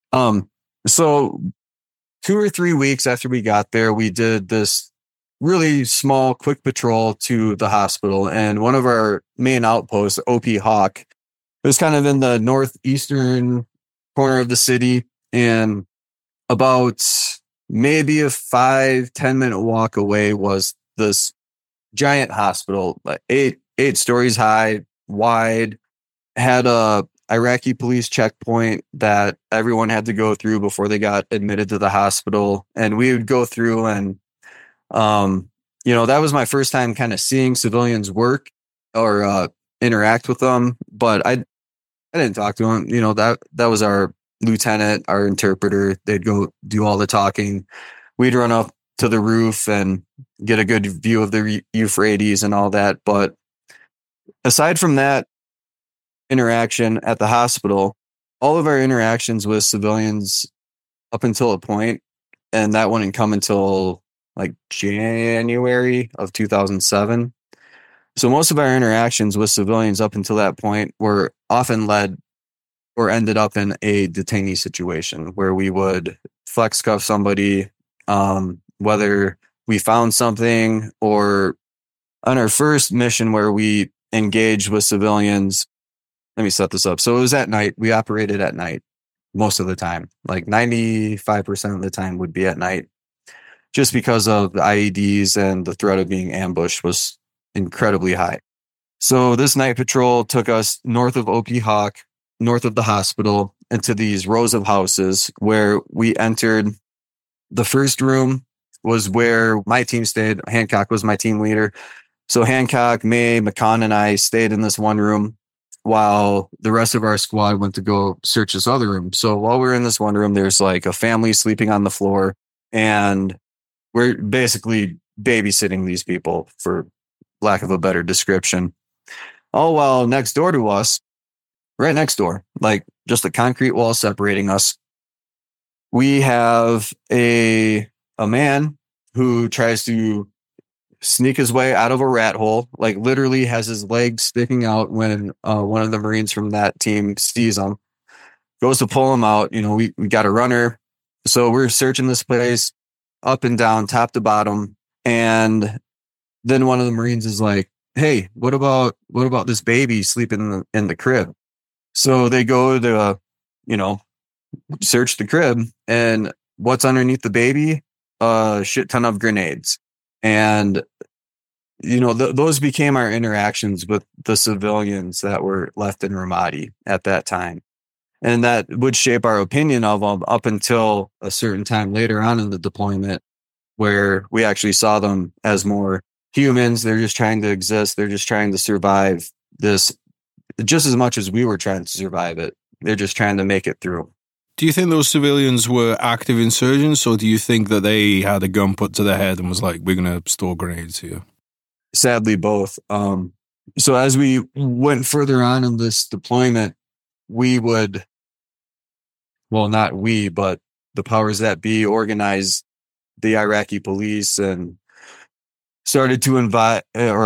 So 2 or 3 weeks after we got there, we did this really small, quick patrol to the hospital, and one of our main outposts, OP Hawk, it was kind of in the northeastern corner of the city, and about maybe a 5-10 minute walk away was this giant hospital, like eight stories high, wide, had a Iraqi police checkpoint that everyone had to go through before they got admitted to the hospital. And we would go through, and that was my first time kind of seeing civilians work or interact with them, but I didn't talk to them. That was our lieutenant, our interpreter. They'd go do all the talking. We'd run up to the roof and get a good view of the Euphrates and all that. But aside from that interaction at the hospital, all of our interactions with civilians up until a point, and that wouldn't come until like January of 2007. So most of our interactions with civilians up until that point were often led or ended up in a detainee situation where we would flex cuff somebody, whether we found something or on our first mission where we engaged with civilians. Let me set this up. So it was at night. We operated at night most of the time. Like 95% of the time would be at night, just because of the IEDs and the threat of being ambushed was incredibly high. So this night patrol took us north of OP Hawk, north of the hospital, into these rows of houses where we entered. The first room was where my team stayed. Hancock was my team leader. So Hancock, May, McCon, and I stayed in this one room while the rest of our squad went to go search this other room. So while we were in this one room, there's like a family sleeping on the floor, and we're basically babysitting these people, for lack of a better description. All while next door to us, right next door, like just a concrete wall separating us, we have a man who tries to sneak his way out of a rat hole, like literally has his legs sticking out when one of the Marines from that team sees him, goes to pull him out. We got a runner. So we're searching this place up and down, top to bottom. And then one of the Marines is like, hey, what about this baby sleeping in the crib? So they go to, search the crib, and what's underneath the baby? A shit ton of grenades. And, those became our interactions with the civilians that were left in Ramadi at that time. And that would shape our opinion of them up until a certain time later on in the deployment, where we actually saw them as more humans. They're just trying to exist. They're just trying to survive this just as much as we were trying to survive it. They're just trying to make it through. Do you think those civilians were active insurgents, or do you think that they had a gun put to their head and was like, we're going to store grenades here? Sadly, both. So as we went further on in this deployment, we would, well, not we, but the powers that be organized the Iraqi police and started to involve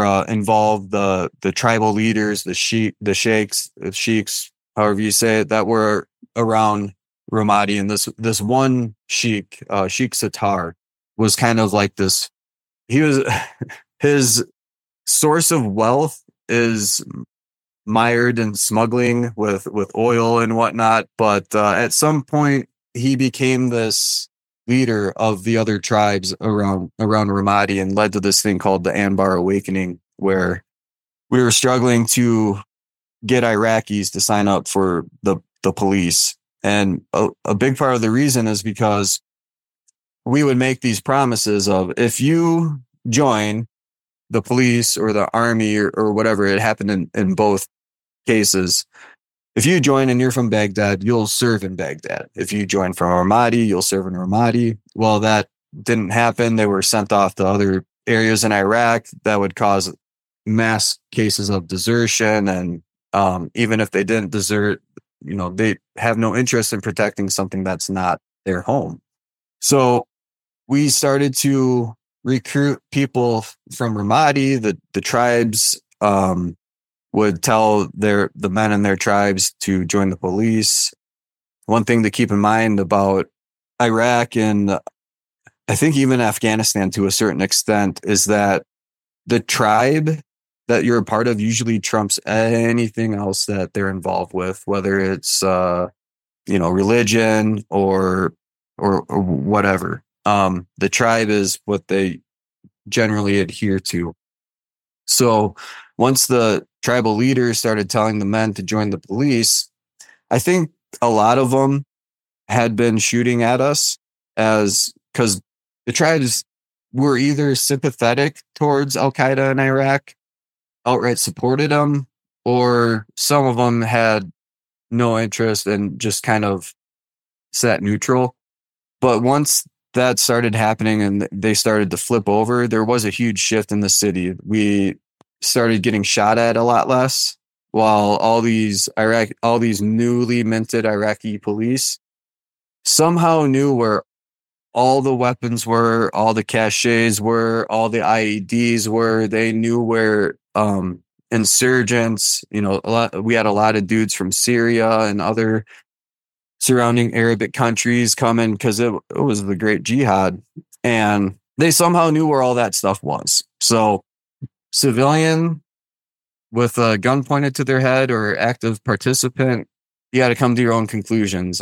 the tribal leaders, the sheikhs, however you say it, that were around Ramadi. And this one sheikh, Sheikh Sattar, was kind of like this. He was his source of wealth is mired in smuggling with oil and whatnot. But at some point, he became this leader of the other tribes around Ramadi and led to this thing called the Anbar Awakening, where we were struggling to get Iraqis to sign up for the police. And a big part of the reason is because we would make these promises of, if you join the police or the army or whatever, it happened in both cases. If you join and you're from Baghdad, you'll serve in Baghdad. If you join from Ramadi, you'll serve in Ramadi. Well, that didn't happen. They were sent off to other areas in Iraq that would cause mass cases of desertion. And even if they didn't desert, they have no interest in protecting something that's not their home. So we started to recruit people from Ramadi. The tribes would tell the men in their tribes to join the police. One thing to keep in mind about Iraq and I think even Afghanistan to a certain extent is that the tribe that you're a part of usually trumps anything else that they're involved with, whether it's religion or whatever. The tribe is what they generally adhere to. So once the tribal leaders started telling the men to join the police, I think a lot of them had been shooting at us because the tribes were either sympathetic towards Al-Qaeda in Iraq, outright supported them, or some of them had no interest and just kind of sat neutral. But once that started happening and they started to flip over, there was a huge shift in the city. We started getting shot at a lot less, while all these newly minted Iraqi police somehow knew where all the weapons were, all the caches were, all the IEDs were. They knew where insurgents, we had a lot of dudes from Syria and other surrounding Arabic countries coming because it was the Great Jihad, and they somehow knew where all that stuff was. So civilian with a gun pointed to their head or active participant, you got to come to your own conclusions.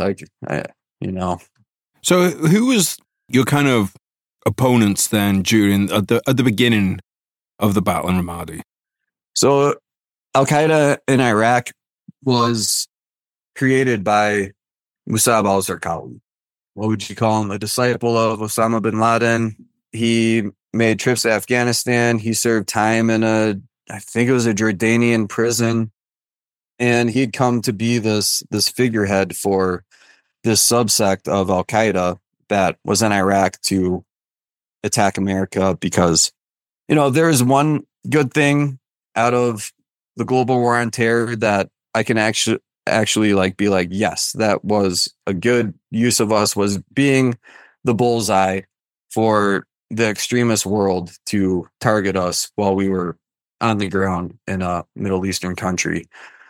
So who was your kind of opponents then during at the beginning of the battle in Ramadi? So Al-Qaeda in Iraq was created by Musab al-Zarqawi. What would you call him? A disciple of Osama bin Laden. He made trips to Afghanistan. He served time in I think it was a Jordanian prison. And he'd come to be this figurehead for this subsect of Al-Qaeda that was in Iraq to attack America because, there's one good thing out of the global war on terror that I can actually be like, yes, that was a good use of us, was being the bullseye for the extremist world to target us while we were on the ground in a Middle Eastern country.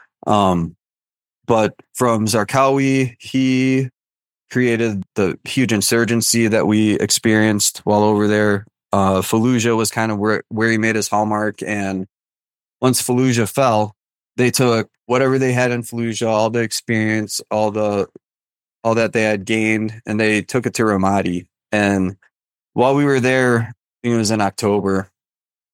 But from Zarqawi, he created the huge insurgency that we experienced while over there. Fallujah was kind of where he made his hallmark. And once Fallujah fell, they took whatever they had in Fallujah, all the experience, all that they had gained, and they took it to Ramadi. And while we were there, I think it was in October,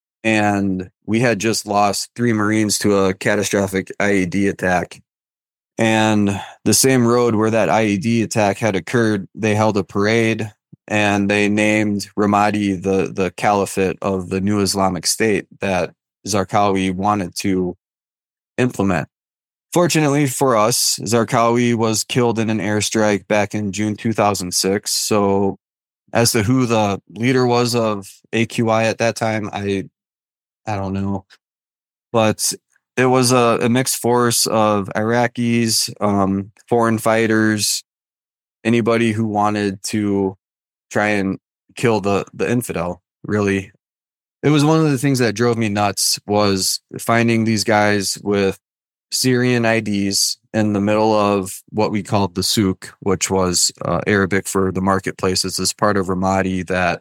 and we had just lost 3 Marines to a catastrophic IED attack. And the same road where that IED attack had occurred, they held a parade and they named Ramadi the caliphate of the new Islamic State that Zarqawi wanted to implement. Fortunately for us, Zarqawi was killed in an airstrike back in June 2006. So as to who the leader was of AQI at that time, I don't know. But it was a mixed force of Iraqis, foreign fighters, anybody who wanted to try and kill the infidel, really. It was one of the things that drove me nuts was finding these guys with Syrian IDs in the middle of what we called the souk, which was Arabic for the marketplace. It's this part of Ramadi that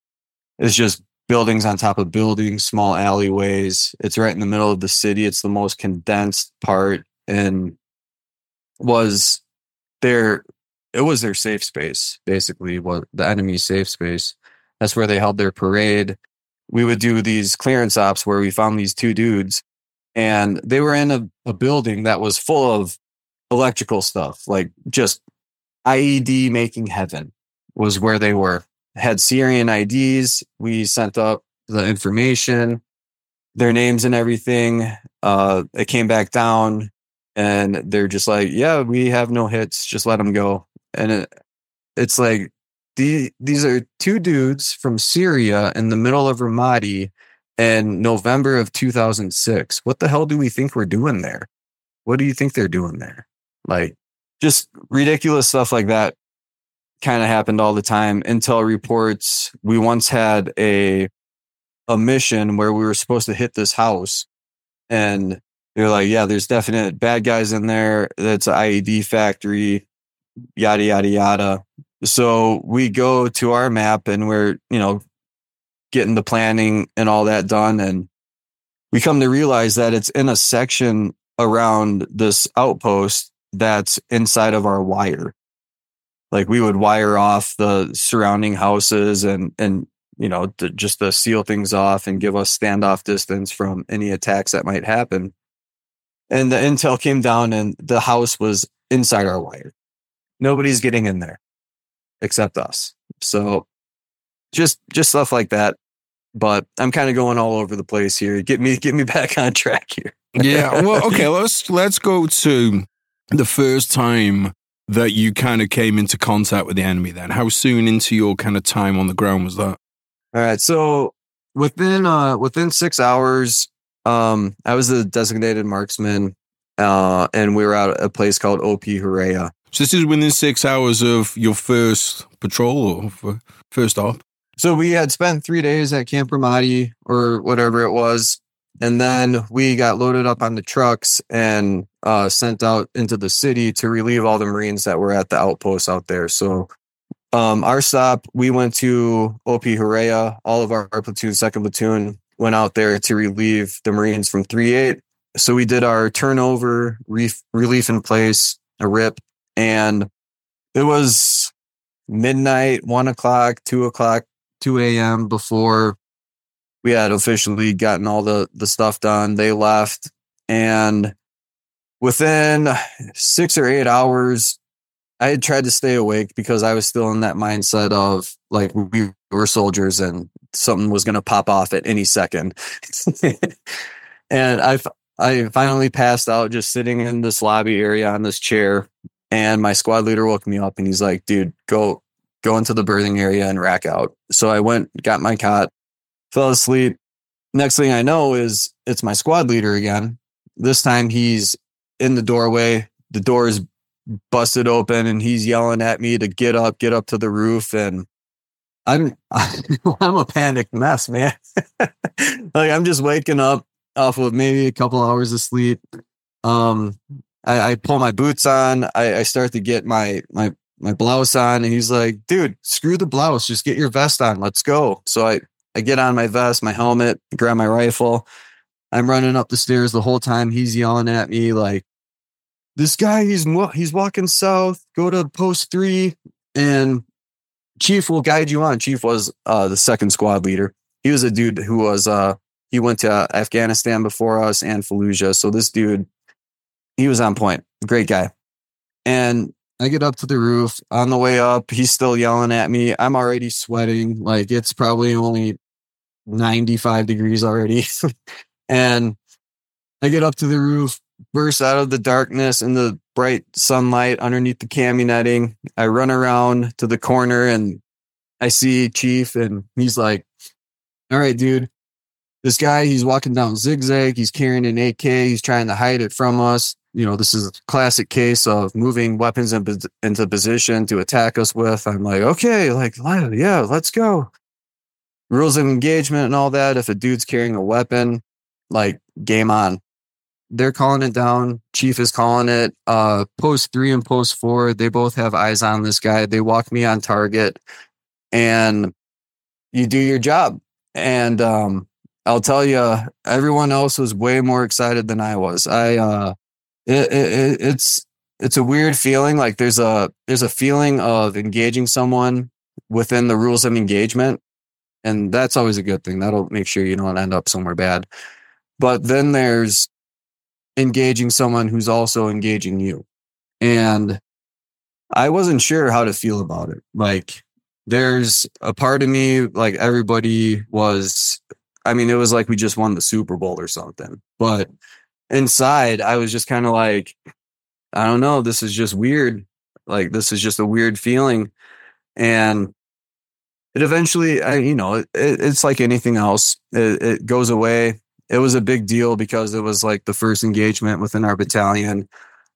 is just buildings on top of buildings, small alleyways. It's right in the middle of the city. It's the most condensed part, and it was their safe space, basically, what the enemy's safe space. That's where they held their parade. We would do these clearance ops where we found these two dudes, and they were in a building that was full of electrical stuff, like just IED making heaven was where they were. Had Syrian IDs. We sent up the information, their names and everything. It came back down and they're just like, yeah, we have no hits. Just let them go. And it's like, these are two dudes from Syria in the middle of Ramadi in November of 2006. What the hell do we think we're doing there? What do you think they're doing there? Like, just ridiculous stuff like that kind of happened all the time. Intel reports, we once had a mission where we were supposed to hit this house, and they're like, yeah, there's definite bad guys in there. That's an IED factory, yada, yada, yada. So we go to our map and we're, getting the planning and all that done. And we come to realize that it's in a section around this outpost that's inside of our wire. Like, we would wire off the surrounding houses and just to seal things off and give us standoff distance from any attacks that might happen. And the intel came down and the house was inside our wire. Nobody's getting in there except us. So just stuff like that. But I'm kind of going all over the place here. Get me back on track here. Yeah. Well, okay. Let's go to the first time that you kind of came into contact with the enemy then. How soon into your kind of time on the ground was that? All right. So within 6 hours, I was a designated marksman, and we were at a place called OP Huraya. So this is within 6 hours of your first patrol or first op? So we had spent 3 days at Camp Ramadi or whatever it was. And then we got loaded up on the trucks and sent out into the city to relieve all the Marines that were at the outposts out there. So our stop, we went to OP Huraya. All of our platoon, second platoon, went out there to relieve the Marines from 3-8. So we did our turnover, relief in place, a RIP, and it was midnight, 1 o'clock, 2 a.m. before we had officially gotten all the stuff done. They left, and within 6 or 8 hours, I had tried to stay awake because I was still in that mindset of like we were soldiers and something was going to pop off at any second. And I finally passed out just sitting in this lobby area on this chair, and my squad leader woke me up and he's like, dude, go into the berthing area and rack out. So I went, got my cot, fell asleep. Next thing I know is it's my squad leader again. This time he's in the doorway. The door is busted open and he's yelling at me to get up to the roof. And I'm a panicked mess, man. Like, I'm just waking up off of maybe a couple hours of sleep. I pull my boots on. I start to get my blouse on, and he's like, dude, screw the blouse. Just get your vest on. Let's go. So I get on my vest, my helmet, grab my rifle. I'm running up the stairs the whole time. He's yelling at me like, this guy, he's walking south, go to post 3 and Chief will guide you on. Chief was the second squad leader. He was a dude who was, he went to Afghanistan before us and Fallujah. So this dude, he was on point. Great guy. And I get up to the roof. On the way up, he's still yelling at me. I'm already sweating. Like, it's probably only 95 degrees already. And I get up to the roof, burst out of the darkness in the bright sunlight underneath the cami netting. I run around to the corner and I see Chief, and he's like, all right, dude, this guy, he's walking down zigzag. He's carrying an AK. He's trying to hide it from us. You know, this is a classic case of moving weapons into position to attack us with. I'm like, okay, like, yeah, let's go. Rules of engagement and all that. If a dude's carrying a weapon, like, game on. They're calling it down. Chief is calling it. Post 3 and post 4, they both have eyes on this guy. They walk me on target, and you do your job. And I'll tell you, everyone else was way more excited than I was. It's a weird feeling. Like, there's a feeling of engaging someone within the rules of engagement, and that's always a good thing. That'll make sure you don't end up somewhere bad. But then there's engaging someone who's also engaging you. And I wasn't sure how to feel about it. Like, there's a part of me, like, everybody was, I mean, it was like we just won the Super Bowl or something. But inside, I was just kind of like, I don't know, this is just weird. Like, this is just a weird feeling. And it eventually, it's like anything else. It goes away. It was a big deal because it was like the first engagement within our battalion.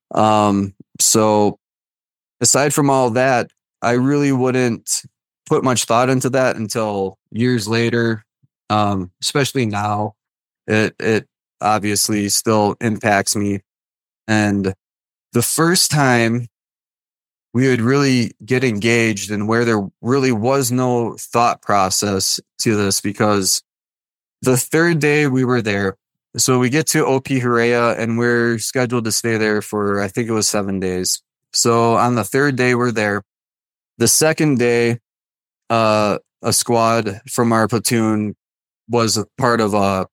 So aside from all that, I really wouldn't put much thought into that until years later. Especially now, it obviously still impacts me. And the first time we would really get engaged, and where there really was no thought process to this, because the third day we were there, so we get to OP Harea and we're scheduled to stay there for, I think it was 7 days. So on the third day we're there. The second day, a squad from our platoon was a part of a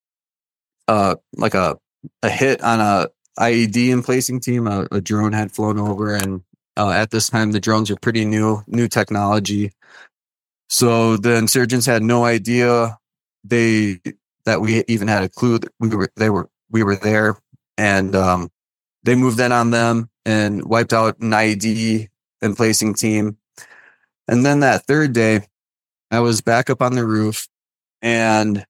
hit on a IED emplacing team. A drone had flown over, and at this time the drones are pretty new technology. So the insurgents had no idea that we even had a clue that we were there, and they moved in on them and wiped out an IED emplacing team. And then that third day, I was back up on the roof, and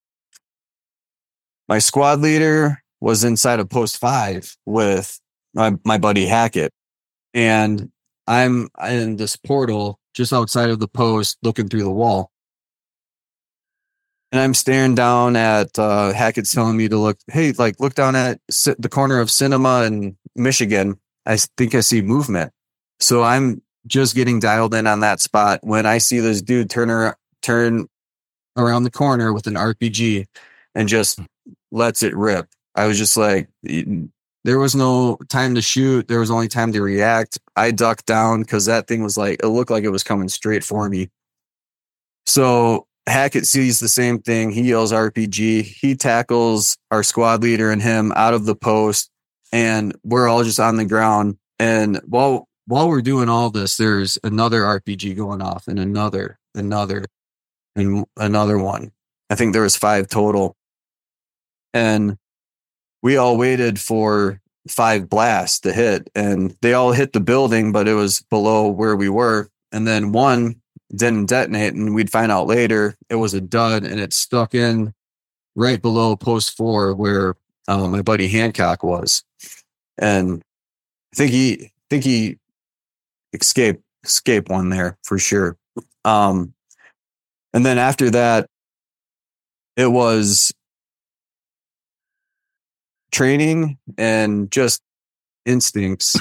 my squad leader was inside of post 5 with my buddy Hackett. And I'm in this portal just outside of the post looking through the wall. And I'm staring down at Hackett's telling me to look down at the corner of Cinema and Michigan. I think I see movement. So I'm just getting dialed in on that spot when I see this dude turn around the corner with an RPG and just lets it rip. I was just like, there was no time to shoot. There was only time to react. I ducked down because that thing was like, it looked like it was coming straight for me. So Hackett sees the same thing. He yells RPG. He tackles our squad leader and him out of the post, and we're all just on the ground. And while we're doing all this, there's another RPG going off, and another, and another one. I think there was 5 total. And we all waited for 5 blasts to hit, and they all hit the building, but it was below where we were. And then one didn't detonate, and we'd find out later it was a dud, and it stuck in right below post 4 where my buddy Hancock was. And I think he escaped one there for sure. And then after that, it was training and just instincts.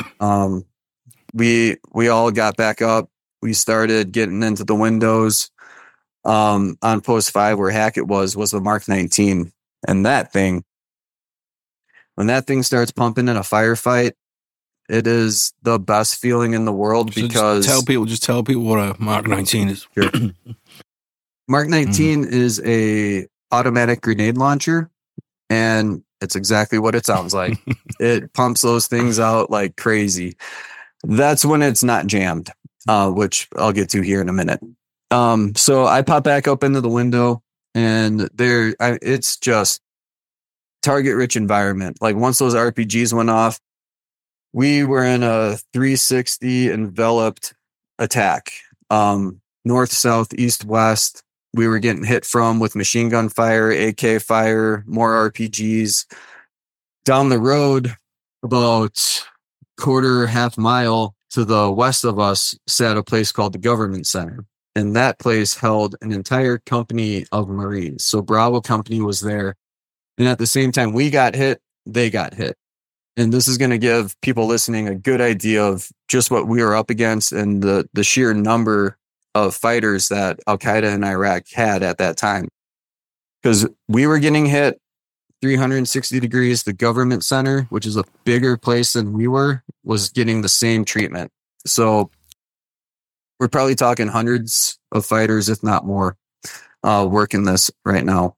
We all got back up. We started getting into the windows. On post 5 where Hackett was the Mark 19. And that thing, when that thing starts pumping in a firefight, it is the best feeling in the world. So because just tell people what a Mark 19 is. Sure. Mark 19 is a automatic grenade launcher, and It's exactly what it sounds like. It pumps those things out like crazy. That's when it's not jammed, which I'll get to here in a minute. So I pop back up into the window, and it's just target rich environment. Like once those RPGs went off, we were in a 360 enveloped attack. North, south, east, west. We were getting hit from with machine gun fire, AK fire, more RPGs. Down the road, about half mile to the west of us, sat a place called the Government Center. And that place held an entire company of Marines. So Bravo Company was there. And at the same time we got hit, they got hit. And this is going to give people listening a good idea of just what we were up against and the sheer number of fighters that Al-Qaeda in Iraq had at that time. Because we were getting hit 360 degrees. The Government Center, which is a bigger place than we were, was getting the same treatment. So we're probably talking hundreds of fighters, if not more, working this right now.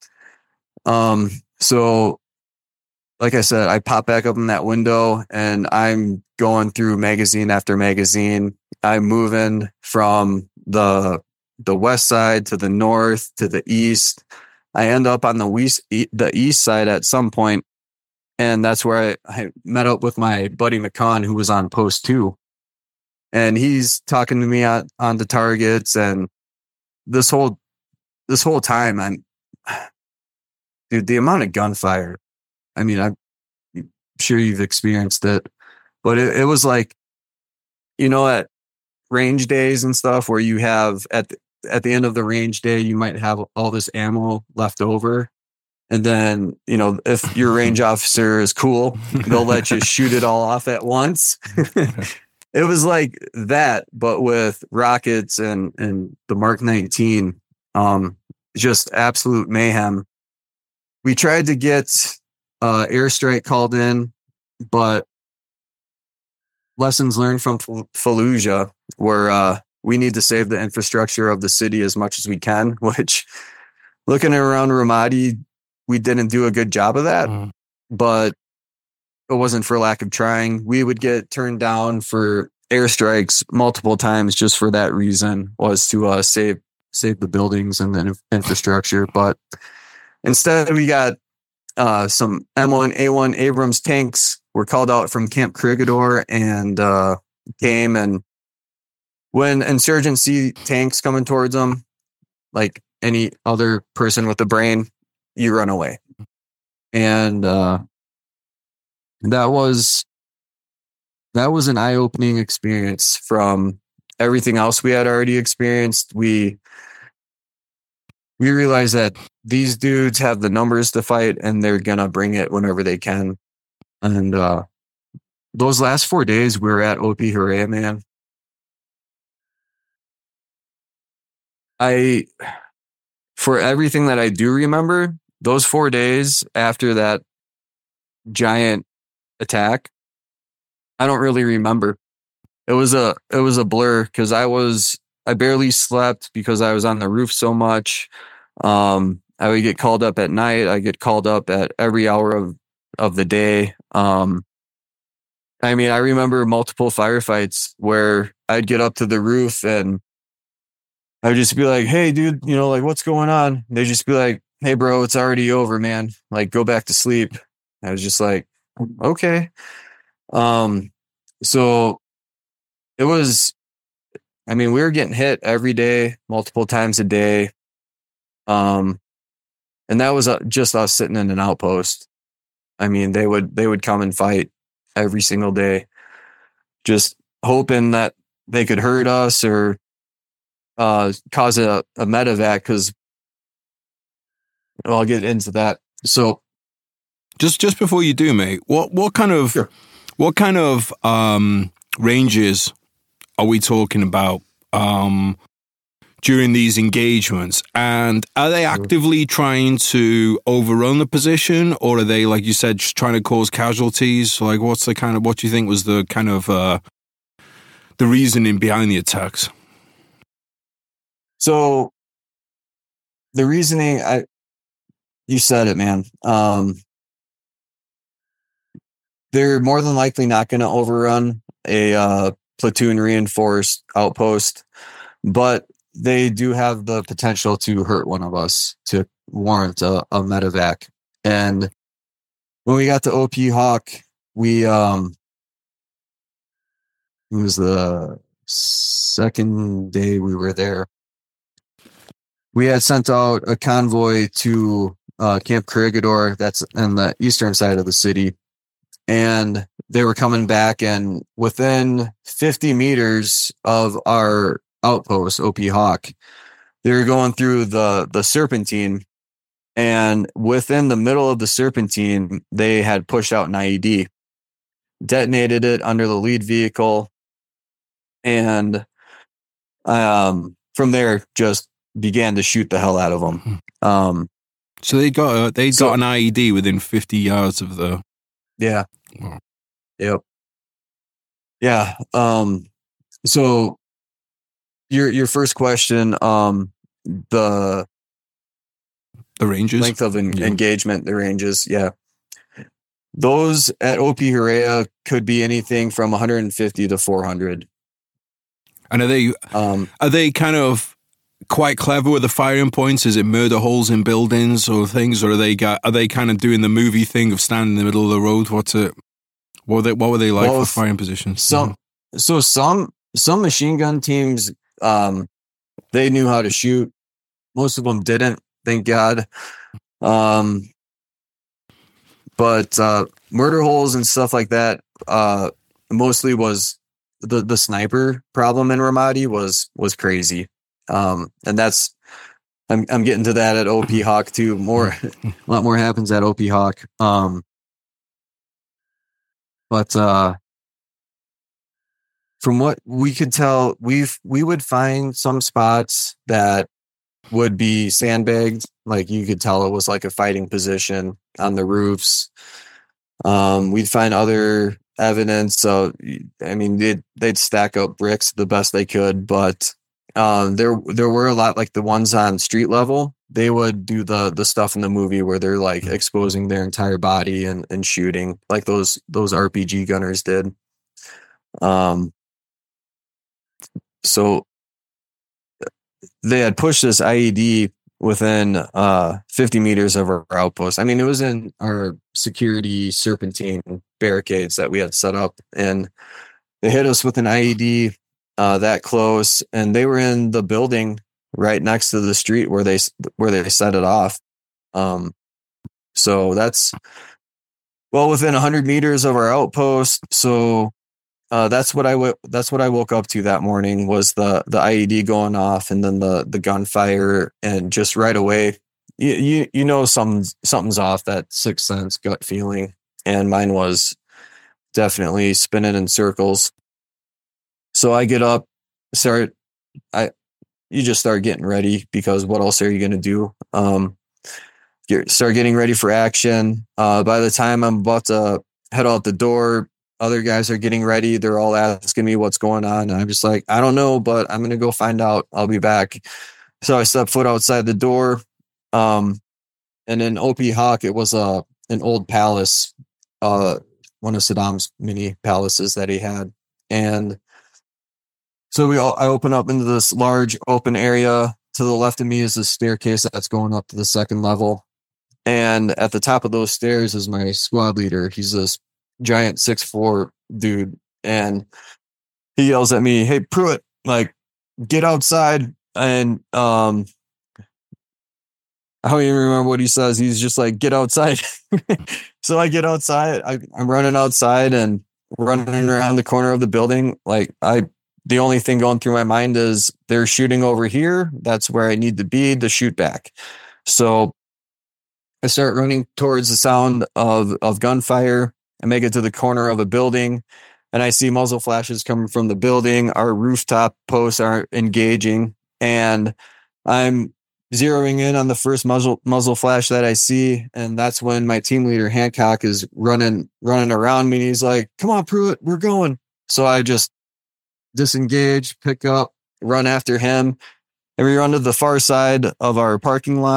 So like I said, I pop back up in that window and I'm going through magazine after magazine. I'm moving from the west side to the north to the east. I end up on the east side at some point, and that's where I met up with my buddy McCon, who was on post 2. And he's talking to me on the targets, and this whole time, dude, the amount of gunfire. I mean, I'm sure you've experienced it, but it was like, at range days and stuff where you have at the end of the range day, you might have all this ammo left over. And then, if your range officer is cool, they'll let you shoot it all off at once. It was like that, but with rockets and the Mark 19, just absolute mayhem. We tried to get airstrike called in, but lessons learned from Fallujah were we need to save the infrastructure of the city as much as we can, which looking around Ramadi, we didn't do a good job of that, but it wasn't for lack of trying. We would get turned down for airstrikes multiple times just for that reason, was to save the buildings and the infrastructure. But instead we got some M1A1 Abrams tanks were called out from Camp Crigador and came, and when insurgents see tanks coming towards them, like any other person with a brain, you run away. And that was an eye-opening experience from everything else we had already experienced. We realized that these dudes have the numbers to fight, and they're gonna bring it whenever they can. And those last 4 days we were at OP Hooray, man. For everything that I do remember, those 4 days after that giant attack, I don't really remember. It was a blur because I barely slept because I was on the roof so much. I would get called up at night. I get called up at every hour of the day. I mean, I remember multiple firefights where I'd get up to the roof and I would just be like, "Hey, dude, like what's going on?" They'd just be like, "Hey, bro, it's already over, man. Like, go back to sleep." I was just like, "Okay." So it was. I mean, we were getting hit every day, multiple times a day. And that was just us sitting in an outpost. I mean, they would come and fight every single day, just hoping that they could hurt us or cause a medevac. Because I'll get into that. So, just before you do, mate, what kind of Sure. what kind of ranges are we talking about during these engagements? And are they actively trying to overrun the position, or are they, like you said, just trying to cause casualties? Like, what do you think was the kind of the reasoning behind the attacks? So the reasoning, you said it, man. they're more than likely not going to overrun a platoon reinforced outpost, but they do have the potential to hurt one of us to warrant a medevac. And when we got to OP Hawk, it was the second day we were there. We had sent out a convoy to Camp Corregidor, that's on the eastern side of the city. And they were coming back, and within 50 meters of our outpost, OP Hawk, they were going through the Serpentine. And within the middle of the Serpentine, they had pushed out an IED, detonated it under the lead vehicle, and from there just began to shoot the hell out of them. So they got an IED within 50 yards of the. Yeah. Wow. Yep. Yeah. So your first question, the ranges, length of engagement, the ranges. Yeah. Those at OP Harea could be anything from 150 to 400. And are they kind of quite clever with the firing points? Is it murder holes in buildings or things, or are they kind of doing the movie thing of standing in the middle of the road? What were they like for firing positions? Some machine gun teams, they knew how to shoot. Most of them didn't, thank God. But murder holes and stuff like that, mostly was the sniper problem in Ramadi was crazy. And that's, I'm getting to that at OP Hawk too. A lot more happens at OP Hawk. But from what we could tell, we would find some spots that would be sandbagged. Like you could tell it was like a fighting position on the roofs. We'd find other evidence. So, I mean, they'd stack up bricks the best they could, but there were a lot like the ones on street level. They would do the stuff in the movie where they're like exposing their entire body and shooting like those RPG gunners did. So they had pushed this IED within 50 meters of our outpost. I mean, it was in our security Serpentine barricades that we had set up, and they hit us with an IED that close, and they were in the building right next to the street where they set it off. So that's well within 100 meters of our outpost. So that's what I woke up to that morning was the IED going off, and then the gunfire, and just right away, you know something's off. That sixth sense gut feeling, and mine was definitely spinning in circles. So I get up, you just start getting ready, because what else are you going to do? Start getting ready for action. By the time I'm about to head out the door, other guys are getting ready. They're all asking me what's going on. And I'm just like, I don't know, but I'm going to go find out. I'll be back. So I step foot outside the door. And in OP Hawk, it was an old palace, one of Saddam's mini palaces that he had. And so I open up into this large open area. To the left of me is a staircase that's going up to the second level. And at the top of those stairs is my squad leader. He's this giant 6'4" dude. And he yells at me, "Hey, Pruitt, like, get outside." And I don't even remember what he says. He's just like, "Get outside." So I get outside. I'm running outside and running around the corner of the building. Like, the only thing going through my mind is they're shooting over here. That's where I need to be to shoot back. So I start running towards the sound of gunfire. I make it to the corner of a building, and I see muzzle flashes coming from the building. Our rooftop posts are engaging, and I'm zeroing in on the first muzzle flash that I see. And that's when my team leader Hancock is running around me. And he's like, "Come on, Pruitt, we're going." So I just disengage, pick up, run after him, and we run to the far side of our parking lot.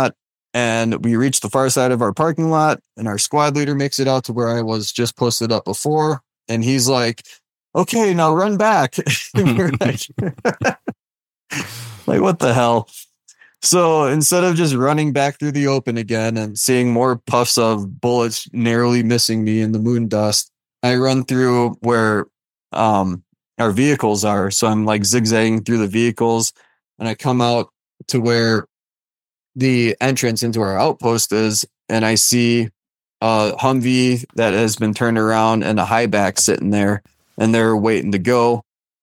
And we reach the far side of our parking lot, and our squad leader makes it out to where I was just posted up before. And he's like, okay, now run back. We're like, like, what the hell? So instead of just running back through the open again and seeing more puffs of bullets narrowly missing me in the moon dust, I run through where our vehicles are. So I'm like zigzagging through the vehicles, and I come out to where the entrance into our outpost is, and I see a Humvee that has been turned around and a highback sitting there, and they're waiting to go.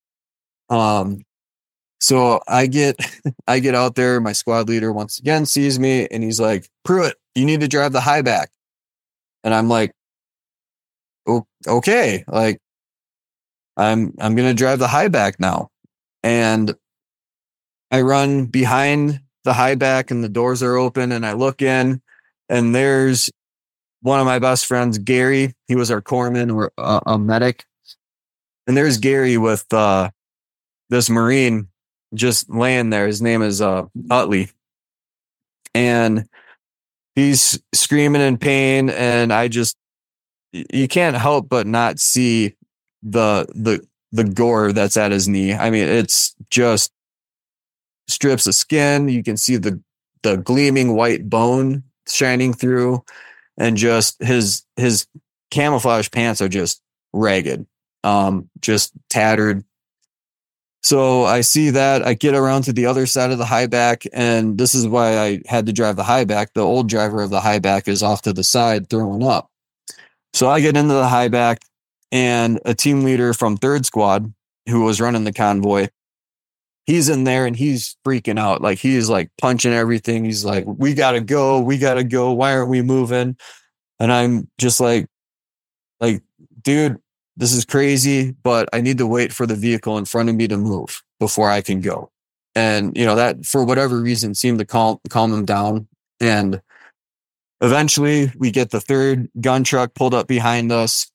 So I get out there. My squad leader once again sees me, and he's like, "Pruitt, you need to drive the highback." And I'm like, "Oh, okay, like I'm gonna drive the highback now." And I run behind the highback, and the doors are open, and I look in, and there's one of my best friends, Gary. He was our corpsman or a medic, and there's Gary with this Marine just laying there. His name is Utley, and he's screaming in pain, and you can't help but not see the gore that's at his knee. I mean, it's just strips of skin. You can see the gleaming white bone shining through, and just his camouflage pants are just ragged, just tattered. So I see that. I get around to the other side of the highback, and this is why I had to drive the highback. The old driver of the highback is off to the side throwing up. So I get into the highback, and a team leader from 3rd Squad, who was running the convoy, he's in there, and he's freaking out. Like, he's like punching everything. He's like, we gotta go. Why aren't we moving? And I'm just like, dude, this is crazy, but I need to wait for the vehicle in front of me to move before I can go. And, that for whatever reason seemed to calm them down. And eventually we get the 3rd gun truck pulled up behind us.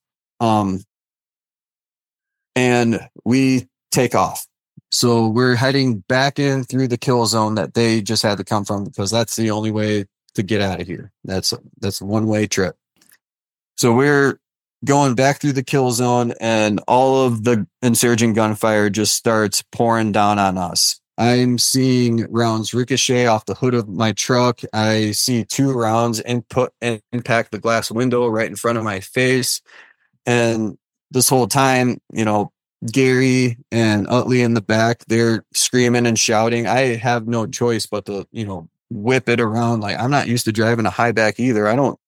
And we take off. So we're heading back in through the kill zone that they just had to come from, because that's the only way to get out of here. That's a one-way trip. So we're going back through the kill zone, and all of the insurgent gunfire just starts pouring down on us. I'm seeing rounds ricochet off the hood of my truck. I see 2 rounds impact the glass window right in front of my face. And this whole time, Gary and Utley in the back, they're screaming and shouting. I have no choice but to, whip it around. Like, I'm not used to driving a highback either.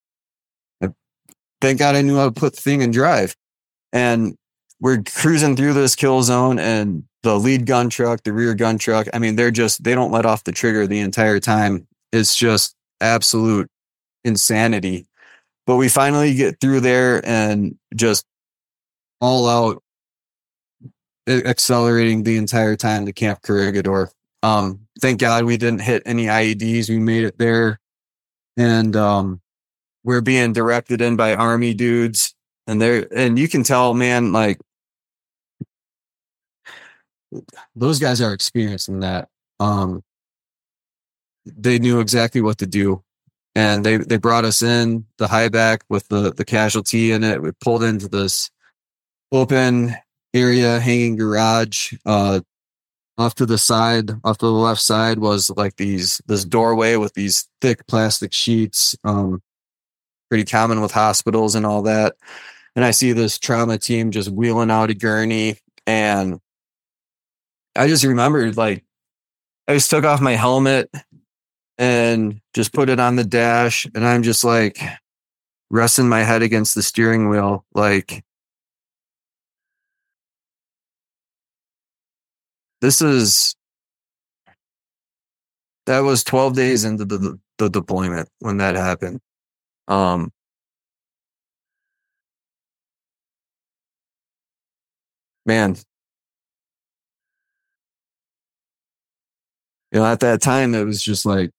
Thank God I knew how to put the thing in drive. And we're cruising through this kill zone, and the lead gun truck, the rear gun truck, I mean, they don't let off the trigger the entire time. It's just absolute insanity. But we finally get through there, and just all out accelerating the entire time to Camp Corregidor. Thank God we didn't hit any IEDs. We made it there. And we're being directed in by Army dudes, and you can tell, man, like, those guys are experienced in that. They knew exactly what to do, and they brought us in the highback with the casualty in it. We pulled into this open area, hanging garage. Off to the left side was like this doorway with these thick plastic sheets. Pretty common with hospitals and all that. And I see this trauma team just wheeling out a gurney. And I just remembered, like, I just took off my helmet and just put it on the dash. And I'm just like resting my head against the steering wheel. Like, that was 12 days into the deployment when that happened. Man, at that time, it was just like,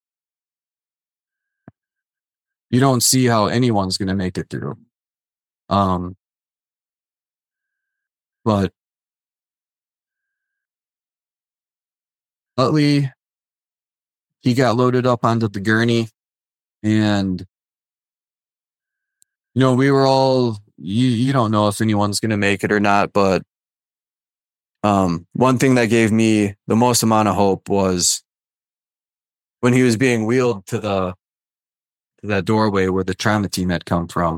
you don't see how anyone's going to make it through. But Utley, he got loaded up onto the gurney, And, we were all, you don't know if anyone's going to make it or not, but one thing that gave me the most amount of hope was when he was being wheeled to that doorway where the trauma team had come from.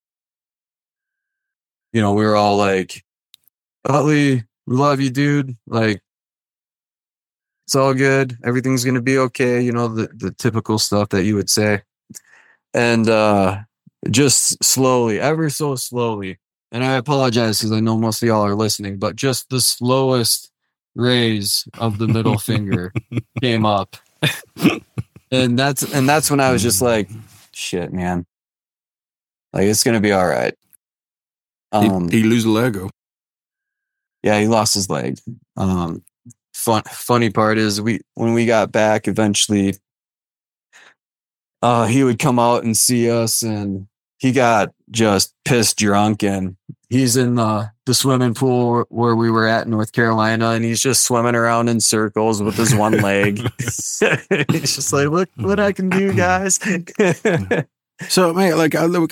We were all like, Utley, we love you, dude. Like, it's all good. Everything's going to be okay. The typical stuff that you would say. And just slowly, ever so slowly, and I apologize because I know most of y'all are listening, but just the slowest raise of the middle finger came up. And that's when I was just like, shit, man. Like, it's going to be all right. He lose a Lego. Yeah, he lost his leg. Funny part is when we got back eventually, he would come out and see us, and he got just pissed drunk, and he's in the swimming pool where we were at in North Carolina, and he's just swimming around in circles with his one leg. He's just like, look what I can do, guys. So, mate, like,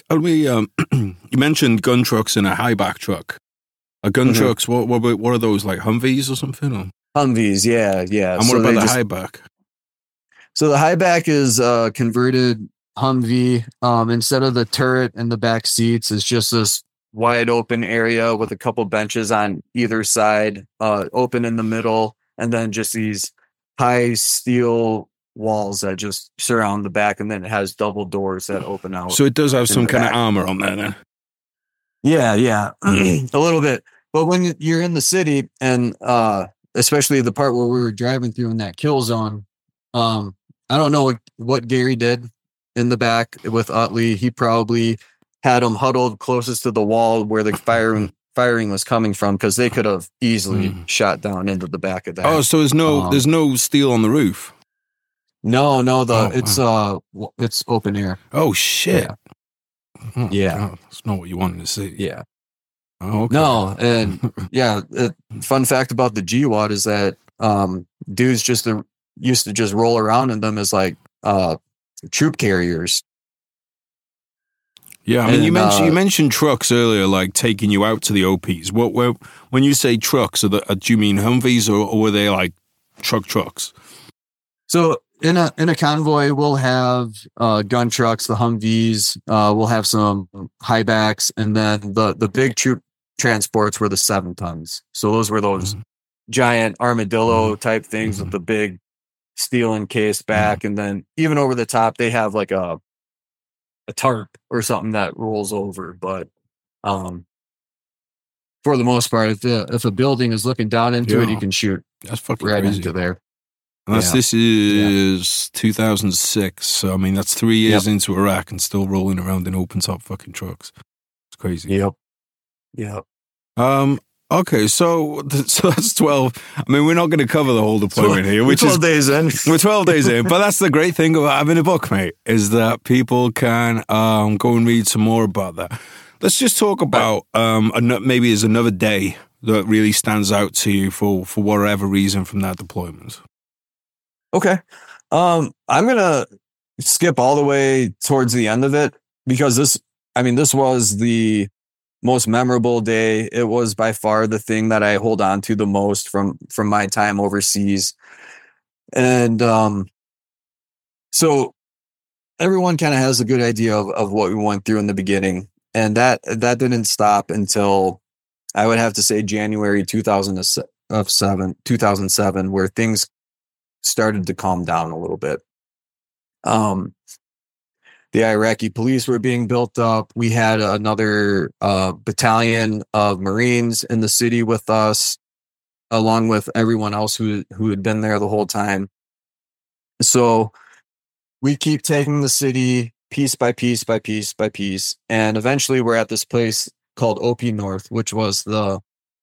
you mentioned gun trucks and a high back truck. Gun trucks, what are those, like Humvees or something? Or? Humvees, yeah. And what about the high back? So the high back is a converted Humvee. Instead of the turret and the back seats, it's just this wide open area with a couple benches on either side, open in the middle, and then just these high steel walls that just surround the back, and then it has double doors that open out. So it does have some kind of armor on there then? Yeah. A little bit. But when you're in the city, and especially the part where we were driving through in that kill zone, I don't know what Gary did in the back with Utley. He probably had them huddled closest to the wall where the firing was coming from, because they could have easily shot down into the back of that. Oh, so there's no steel on the roof? No, it's open air. Oh shit! Yeah, God, that's not what you wanted to see. Yeah. Oh, okay. No, and yeah. Fun fact about the GWAT is that dudes just used to just roll around in them as like troop carriers. Yeah, I mean, you mentioned trucks earlier, like taking you out to the OPs. When you say trucks, do you mean Humvees or were they like trucks? So in a convoy, we'll have gun trucks, the Humvees. We'll have some high backs, and then the big troop transports were the 7 tons. So those were those giant armadillo type things with the big steel encased back, and then even over the top they have like a tarp or something that rolls over. But for the most part, if a building is looking down into it, you can shoot that's fucking right crazy. into there. This is 2006, so I mean that's 3 years into Iraq and still rolling around in open top fucking trucks. It's crazy. Yep. Okay, so that's 12. I mean, we're not going to cover the whole deployment here, which 12 days in. We're 12 days in, but that's the great thing about having a book, mate, is that people can go and read some more about that. Let's just talk about maybe there's another day that really stands out to you for whatever reason from that deployment. Okay. I'm going to skip all the way towards the end of it, because this was the most memorable day. It was by far the thing that I hold on to the most from my time overseas. And so everyone kind of has a good idea of what we went through in the beginning. And that didn't stop until, I would have to say, January 2007, where things started to calm down a little bit. The Iraqi police were being built up. We had another battalion of Marines in the city with us, along with everyone else who had been there the whole time. So we keep taking the city piece by piece by piece by piece. And eventually we're at this place called OP North, which was the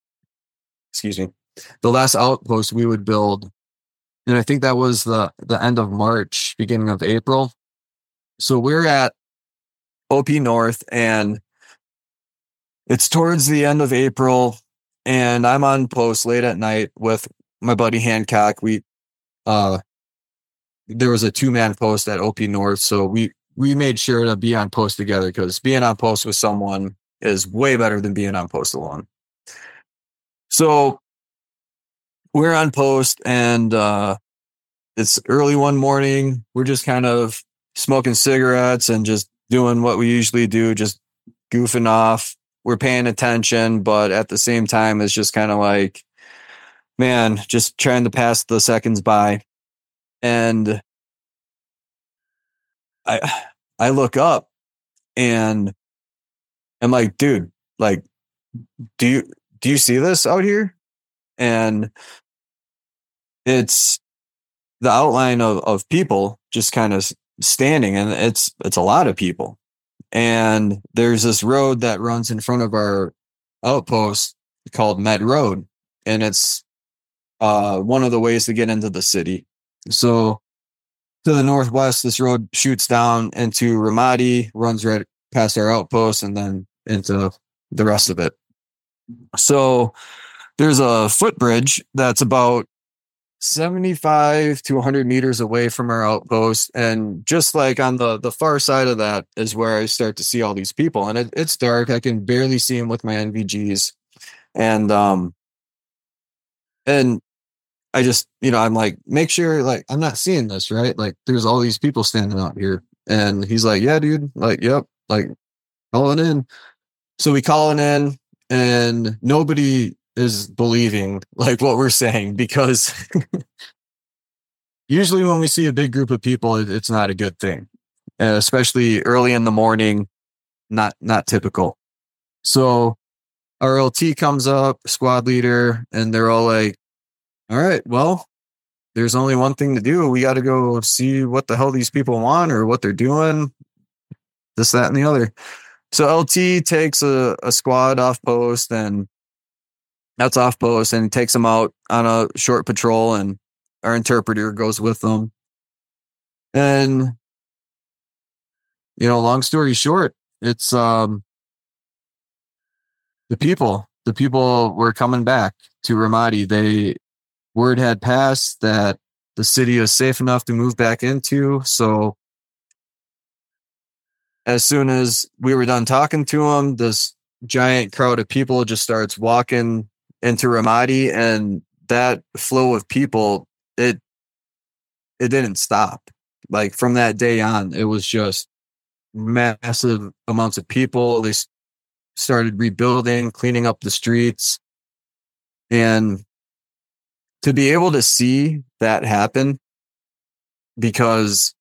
last outpost we would build. And I think that was the end of March, beginning of April. So we're at OP North, and it's towards the end of April, and I'm on post late at night with my buddy Hancock. There was a 2-man post at OP North, so we we made sure to be on post together, because being on post with someone is way better than being on post alone. So we're on post, and it's early one morning. We're just kind of smoking cigarettes and just doing what we usually do, just goofing off. We're paying attention, but at the same time, it's just kind of like, man, just trying to pass the seconds by. And I look up and I'm like, dude, like, do you see this out here? And it's the outline of people just kind of standing, and it's a lot of people. And there's this road that runs in front of our outpost called Med Road, and it's one of the ways to get into the city. So to the northwest, this road shoots down into Ramadi, runs right past our outpost, and then into the rest of it. So there's a footbridge that's about 75 to 100 meters away from our outpost. And just like on the far side of that is where I start to see all these people. And it's dark. I can barely see them with my NVGs. And I just, I'm like, make sure, like, I'm not seeing this, right? Like, there's all these people standing out here. And he's like, yeah, dude, like, yep, like, calling in. So we calling in, and nobody is believing like what we're saying, because usually when we see a big group of people, it's not a good thing, and especially early in the morning, not typical. So our LT comes up, squad leader, and they're all like, all right, well, there's only one thing to do. We got to go see what the hell these people want or what they're doing, this, that, and the other. So LT takes a squad off post, and that's off post, and takes them out on a short patrol, and our interpreter goes with them. And, long story short, it's the people were coming back to Ramadi. Word had passed that the city is safe enough to move back into. So as soon as we were done talking to them, this giant crowd of people just starts walking into Ramadi, and that flow of people, it didn't stop. Like, from that day on, it was just massive amounts of people. They started rebuilding, cleaning up the streets, and to be able to see that happen, because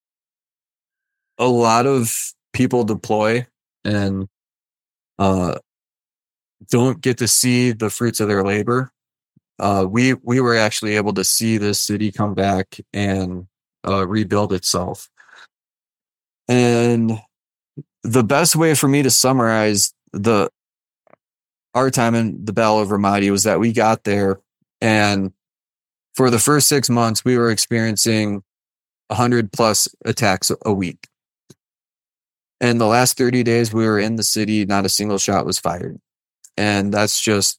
a lot of people deploy and don't get to see the fruits of their labor. We were actually able to see this city come back and rebuild itself. And the best way for me to summarize our time in the Battle of Ramadi was that we got there, and for the first 6 months, we were experiencing 100+ attacks a week. And the last 30 days we were in the city, not a single shot was fired. And that's just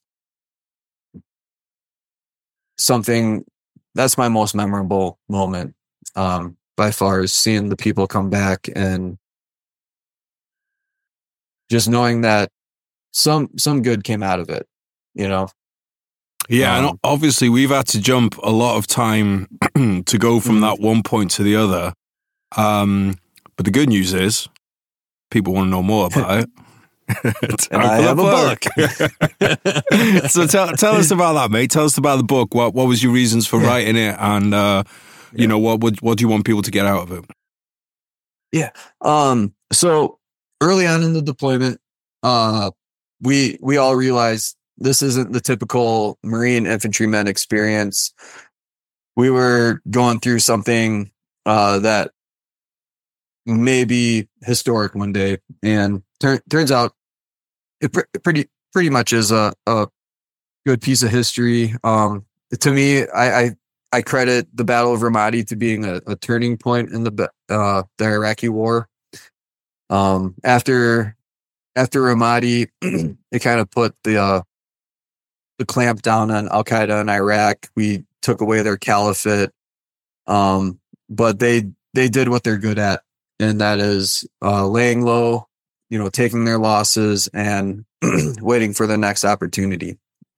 something, that's my most memorable moment by far, is seeing the people come back and just knowing that some good came out of it, Yeah, and obviously we've had to jump a lot of time to go from that one point to the other. But the good news is people want to know more about it. And I have a book. So tell us about that, mate. Tell us about the book. What was your reasons for writing it, and what do you want people to get out of it? Yeah. So early on in the deployment, we all realized this isn't the typical Marine infantryman experience. We were going through something that may be historic one day, and turns out it pretty much is a good piece of history. To me, I credit the Battle of Ramadi to being a turning point in the Iraqi War. After Ramadi, it kind of put the clamp down on Al Qaeda in Iraq. We took away their caliphate, but they did what they're good at, and that is laying low, taking their losses and waiting for the next opportunity.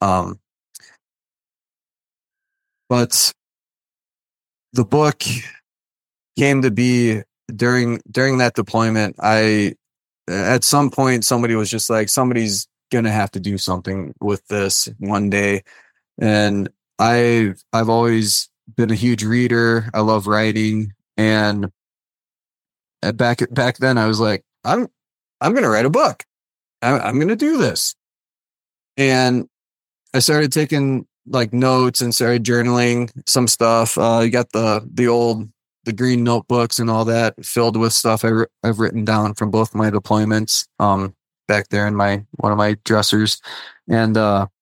But the book came to be during that deployment. At some point, somebody was just like, somebody's gonna have to do something with this one day. And I've always been a huge reader. I love writing, and back then, I was like, I'm gonna write a book. I'm gonna do this, and I started taking like notes and started journaling some stuff. You got the green notebooks and all that filled with stuff I've written down from both my deployments back there in one of my dressers. And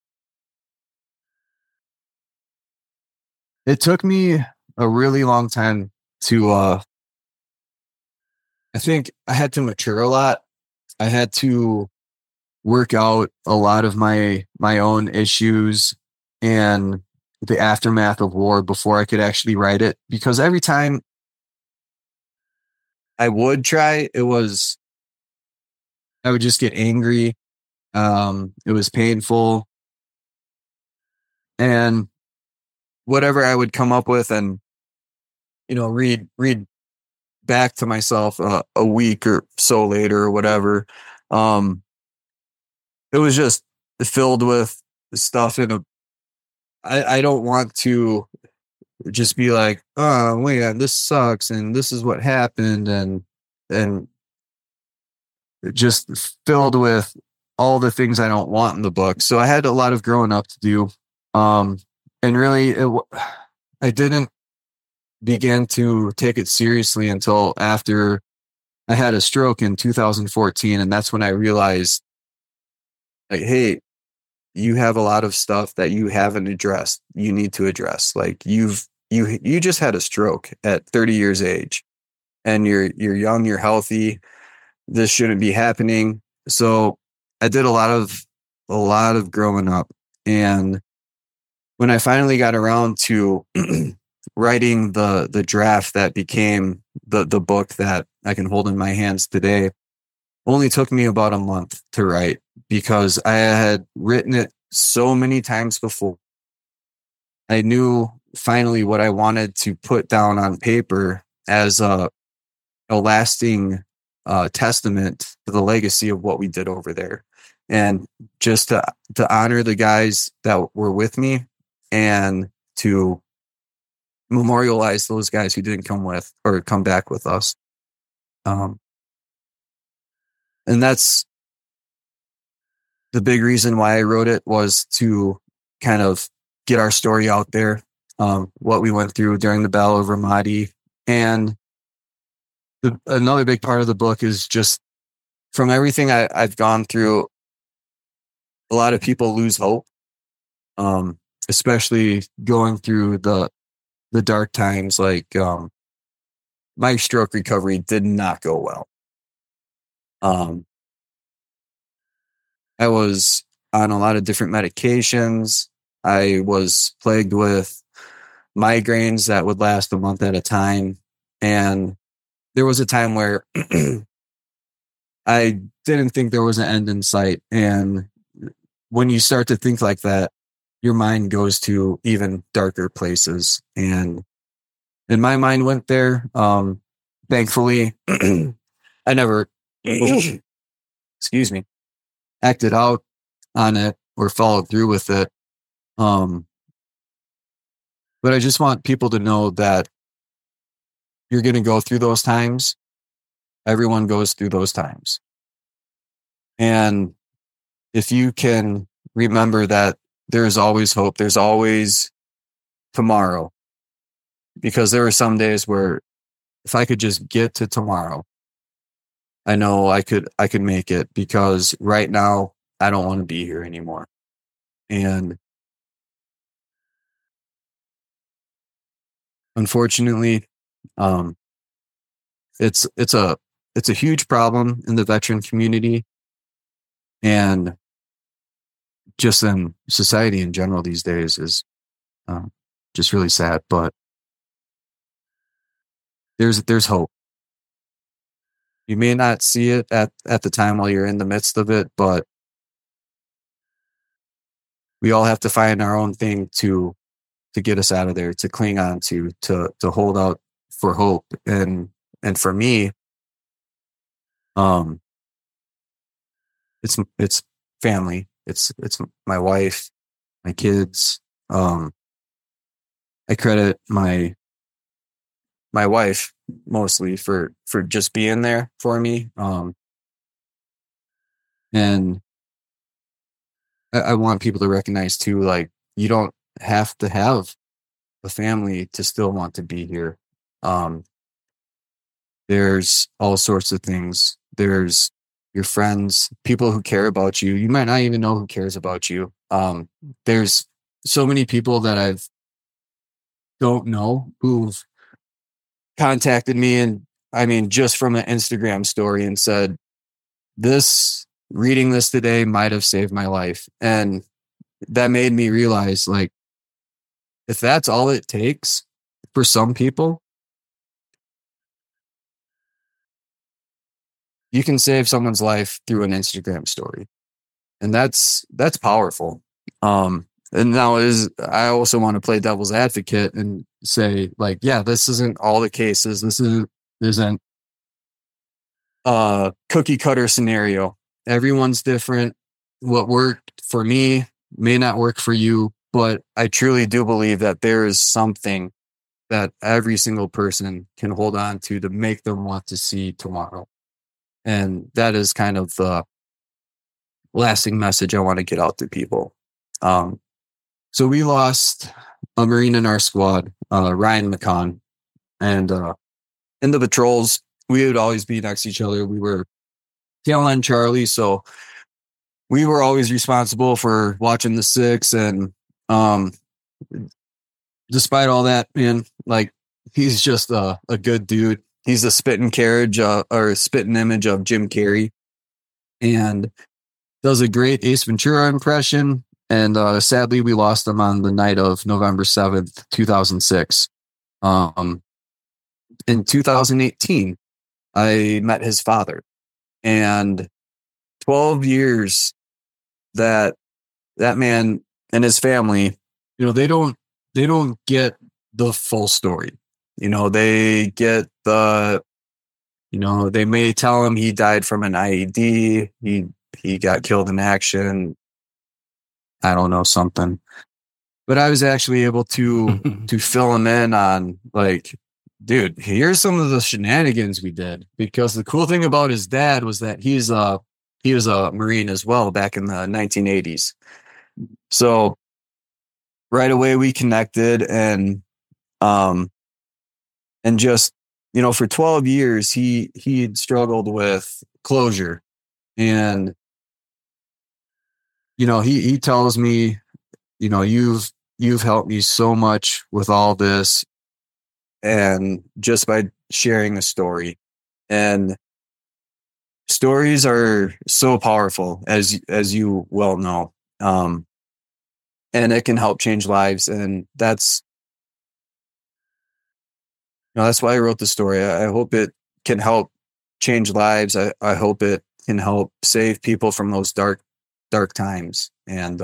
it took me a really long time to I think I had to mature a lot. I had to work out a lot of my own issues and the aftermath of war before I could actually write it, because every time I would try, I would just get angry. It was painful, and whatever I would come up with and read back to myself a week or so later or whatever, it was just filled with stuff I don't want to just be like, oh wait, this sucks and this is what happened, and just filled with all the things I don't want in the book. So I had a lot of growing up to do. And really I didn't begin to take it seriously until after I had a stroke in 2014. And that's when I realized, like, hey, you have a lot of stuff that you haven't addressed. You need to address. Like you just had a stroke at 30 years age, and you're young, you're healthy. This shouldn't be happening. So I did a lot of growing up. And when I finally got around to writing the draft that became the book that I can hold in my hands today, only took me about a month to write, because I had written it so many times before. I knew finally what I wanted to put down on paper as a lasting testament to the legacy of what we did over there, and just to honor the guys that were with me, and to memorialize those guys who didn't come back with us. And that's the big reason why I wrote it, was to kind of get our story out there, what we went through during the Battle of Ramadi. And another big part of the book is just from everything I've gone through, a lot of people lose hope, especially going through the dark times. Like my stroke recovery did not go well. I was on a lot of different medications. I was plagued with migraines that would last a month at a time. And there was a time where I didn't think there was an end in sight. And when you start to think like that, your mind goes to even darker places. And my mind went there. Thankfully, I never, excuse me, acted out on it or followed through with it. But I just want people to know that you're going to go through those times. Everyone goes through those times. And if you can remember that there's always hope, there's always tomorrow, because there are some days where if I could just get to tomorrow, I know I could make it, because right now I don't want to be here anymore. And unfortunately, it's a huge problem in the veteran community, and just in society in general these days is just really sad. But there's hope. You may not see it at the time while you're in the midst of it, but we all have to find our own thing to get us out of there, to cling on to hold out for hope. And for me, it's family. It's my wife, my kids. I credit my wife mostly for just being there for me. And I want people to recognize too, like, you don't have to have a family to still want to be here. There's all sorts of things. There's your friends, people who care about you. You might not even know who cares about you. There's so many people that I don't know who've contacted me, and I mean, just from an Instagram story, and said, reading this today might have saved my life. And that made me realize, like, if that's all it takes for some people, you can save someone's life through an Instagram story. And that's powerful. And now I also want to play devil's advocate and say, like, yeah, this isn't all the cases. This isn't a cookie cutter scenario. Everyone's different. What worked for me may not work for you, but I truly do believe that there is something that every single person can hold on to make them want to see tomorrow. And that is kind of the lasting message I want to get out to people. So we lost a Marine in our squad, Ryan McCon. And in the patrols, we would always be next to each other. We were tail end Charlie, so we were always responsible for watching the six. And despite all that, man, like, he's just a good dude. He's a spitting image of Jim Carrey, and does a great Ace Ventura impression. And sadly, we lost him on the night of November 7th, 2006. In 2018, I met his father, and 12 years that man and his family, they don't get the full story. They get they may tell him he died from an IED. He got killed in action. I don't know, something. But I was actually able to fill him in on, like, dude, here's some of the shenanigans we did. Because the cool thing about his dad was that he was a Marine as well back in the 1980s. So right away we connected, and just, for 12 years he'd struggled with closure. And he tells me, you've helped me so much with all this, and just by sharing a story. And stories are so powerful, as you well know, and it can help change lives. And that's why I wrote the story. I hope it can help change lives. I hope it can help save people from those dark times. And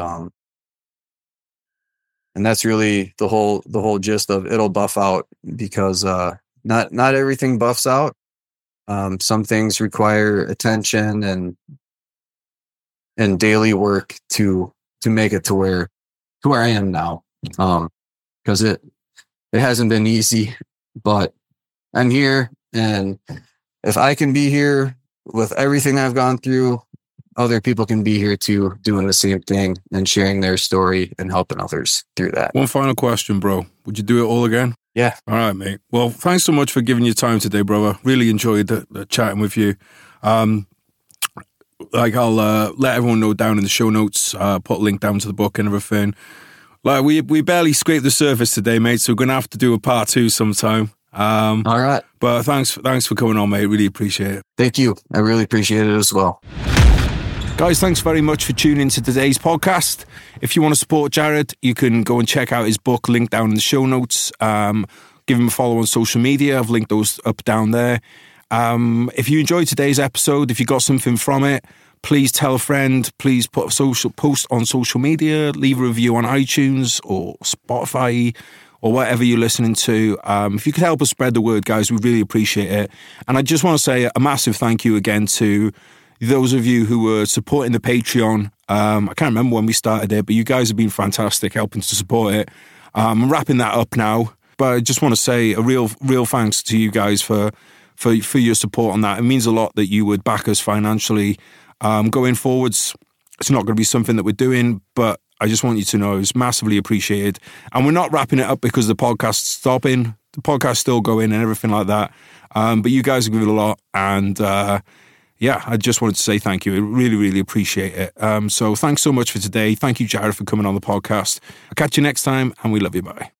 that's really the whole gist of It'll Buff Out, because not everything buffs out. Some things require attention and daily work to make it to where I am now. Because it hasn't been easy, but I'm here, and if I can be here with everything I've gone through, other people can be here too, doing the same thing and sharing their story and helping others through that. One final question, bro. Would you do it all again? Yeah. All right, mate. Well, thanks so much for giving your time today, brother. Really enjoyed the chatting with you. I'll let everyone know down in the show notes, put a link down to the book and everything. Like, we barely scraped the surface today, mate, so we're going to have to do a part 2 sometime. All right. But thanks for coming on, mate. Really appreciate it. Thank you. I really appreciate it as well. Guys, thanks very much for tuning into today's podcast. If you want to support Jared, you can go and check out his book, link down in the show notes. Give him a follow on social media. I've linked those up down there. If you enjoyed today's episode, if you got something from it, please tell a friend. Please put a social post on social media, leave a review on iTunes or Spotify or whatever you're listening to. If you could help us spread the word, guys, we really appreciate it. And I just want to say a massive thank you again to those of you who were supporting the Patreon. I can't remember when we started it, but you guys have been fantastic helping to support it. I'm wrapping that up now, but I just want to say a real thanks to you guys for your support on that. It means a lot that you would back us financially. Going forwards, it's not going to be something that we're doing, but I just want you to know it's massively appreciated. And we're not wrapping it up because the podcast's stopping. The podcast's still going and everything like that. But you guys have given a lot. And yeah, I just wanted to say thank you. I really, really appreciate it. So thanks so much for today. Thank you, Jared, for coming on the podcast. I'll catch you next time, and we love you. Bye.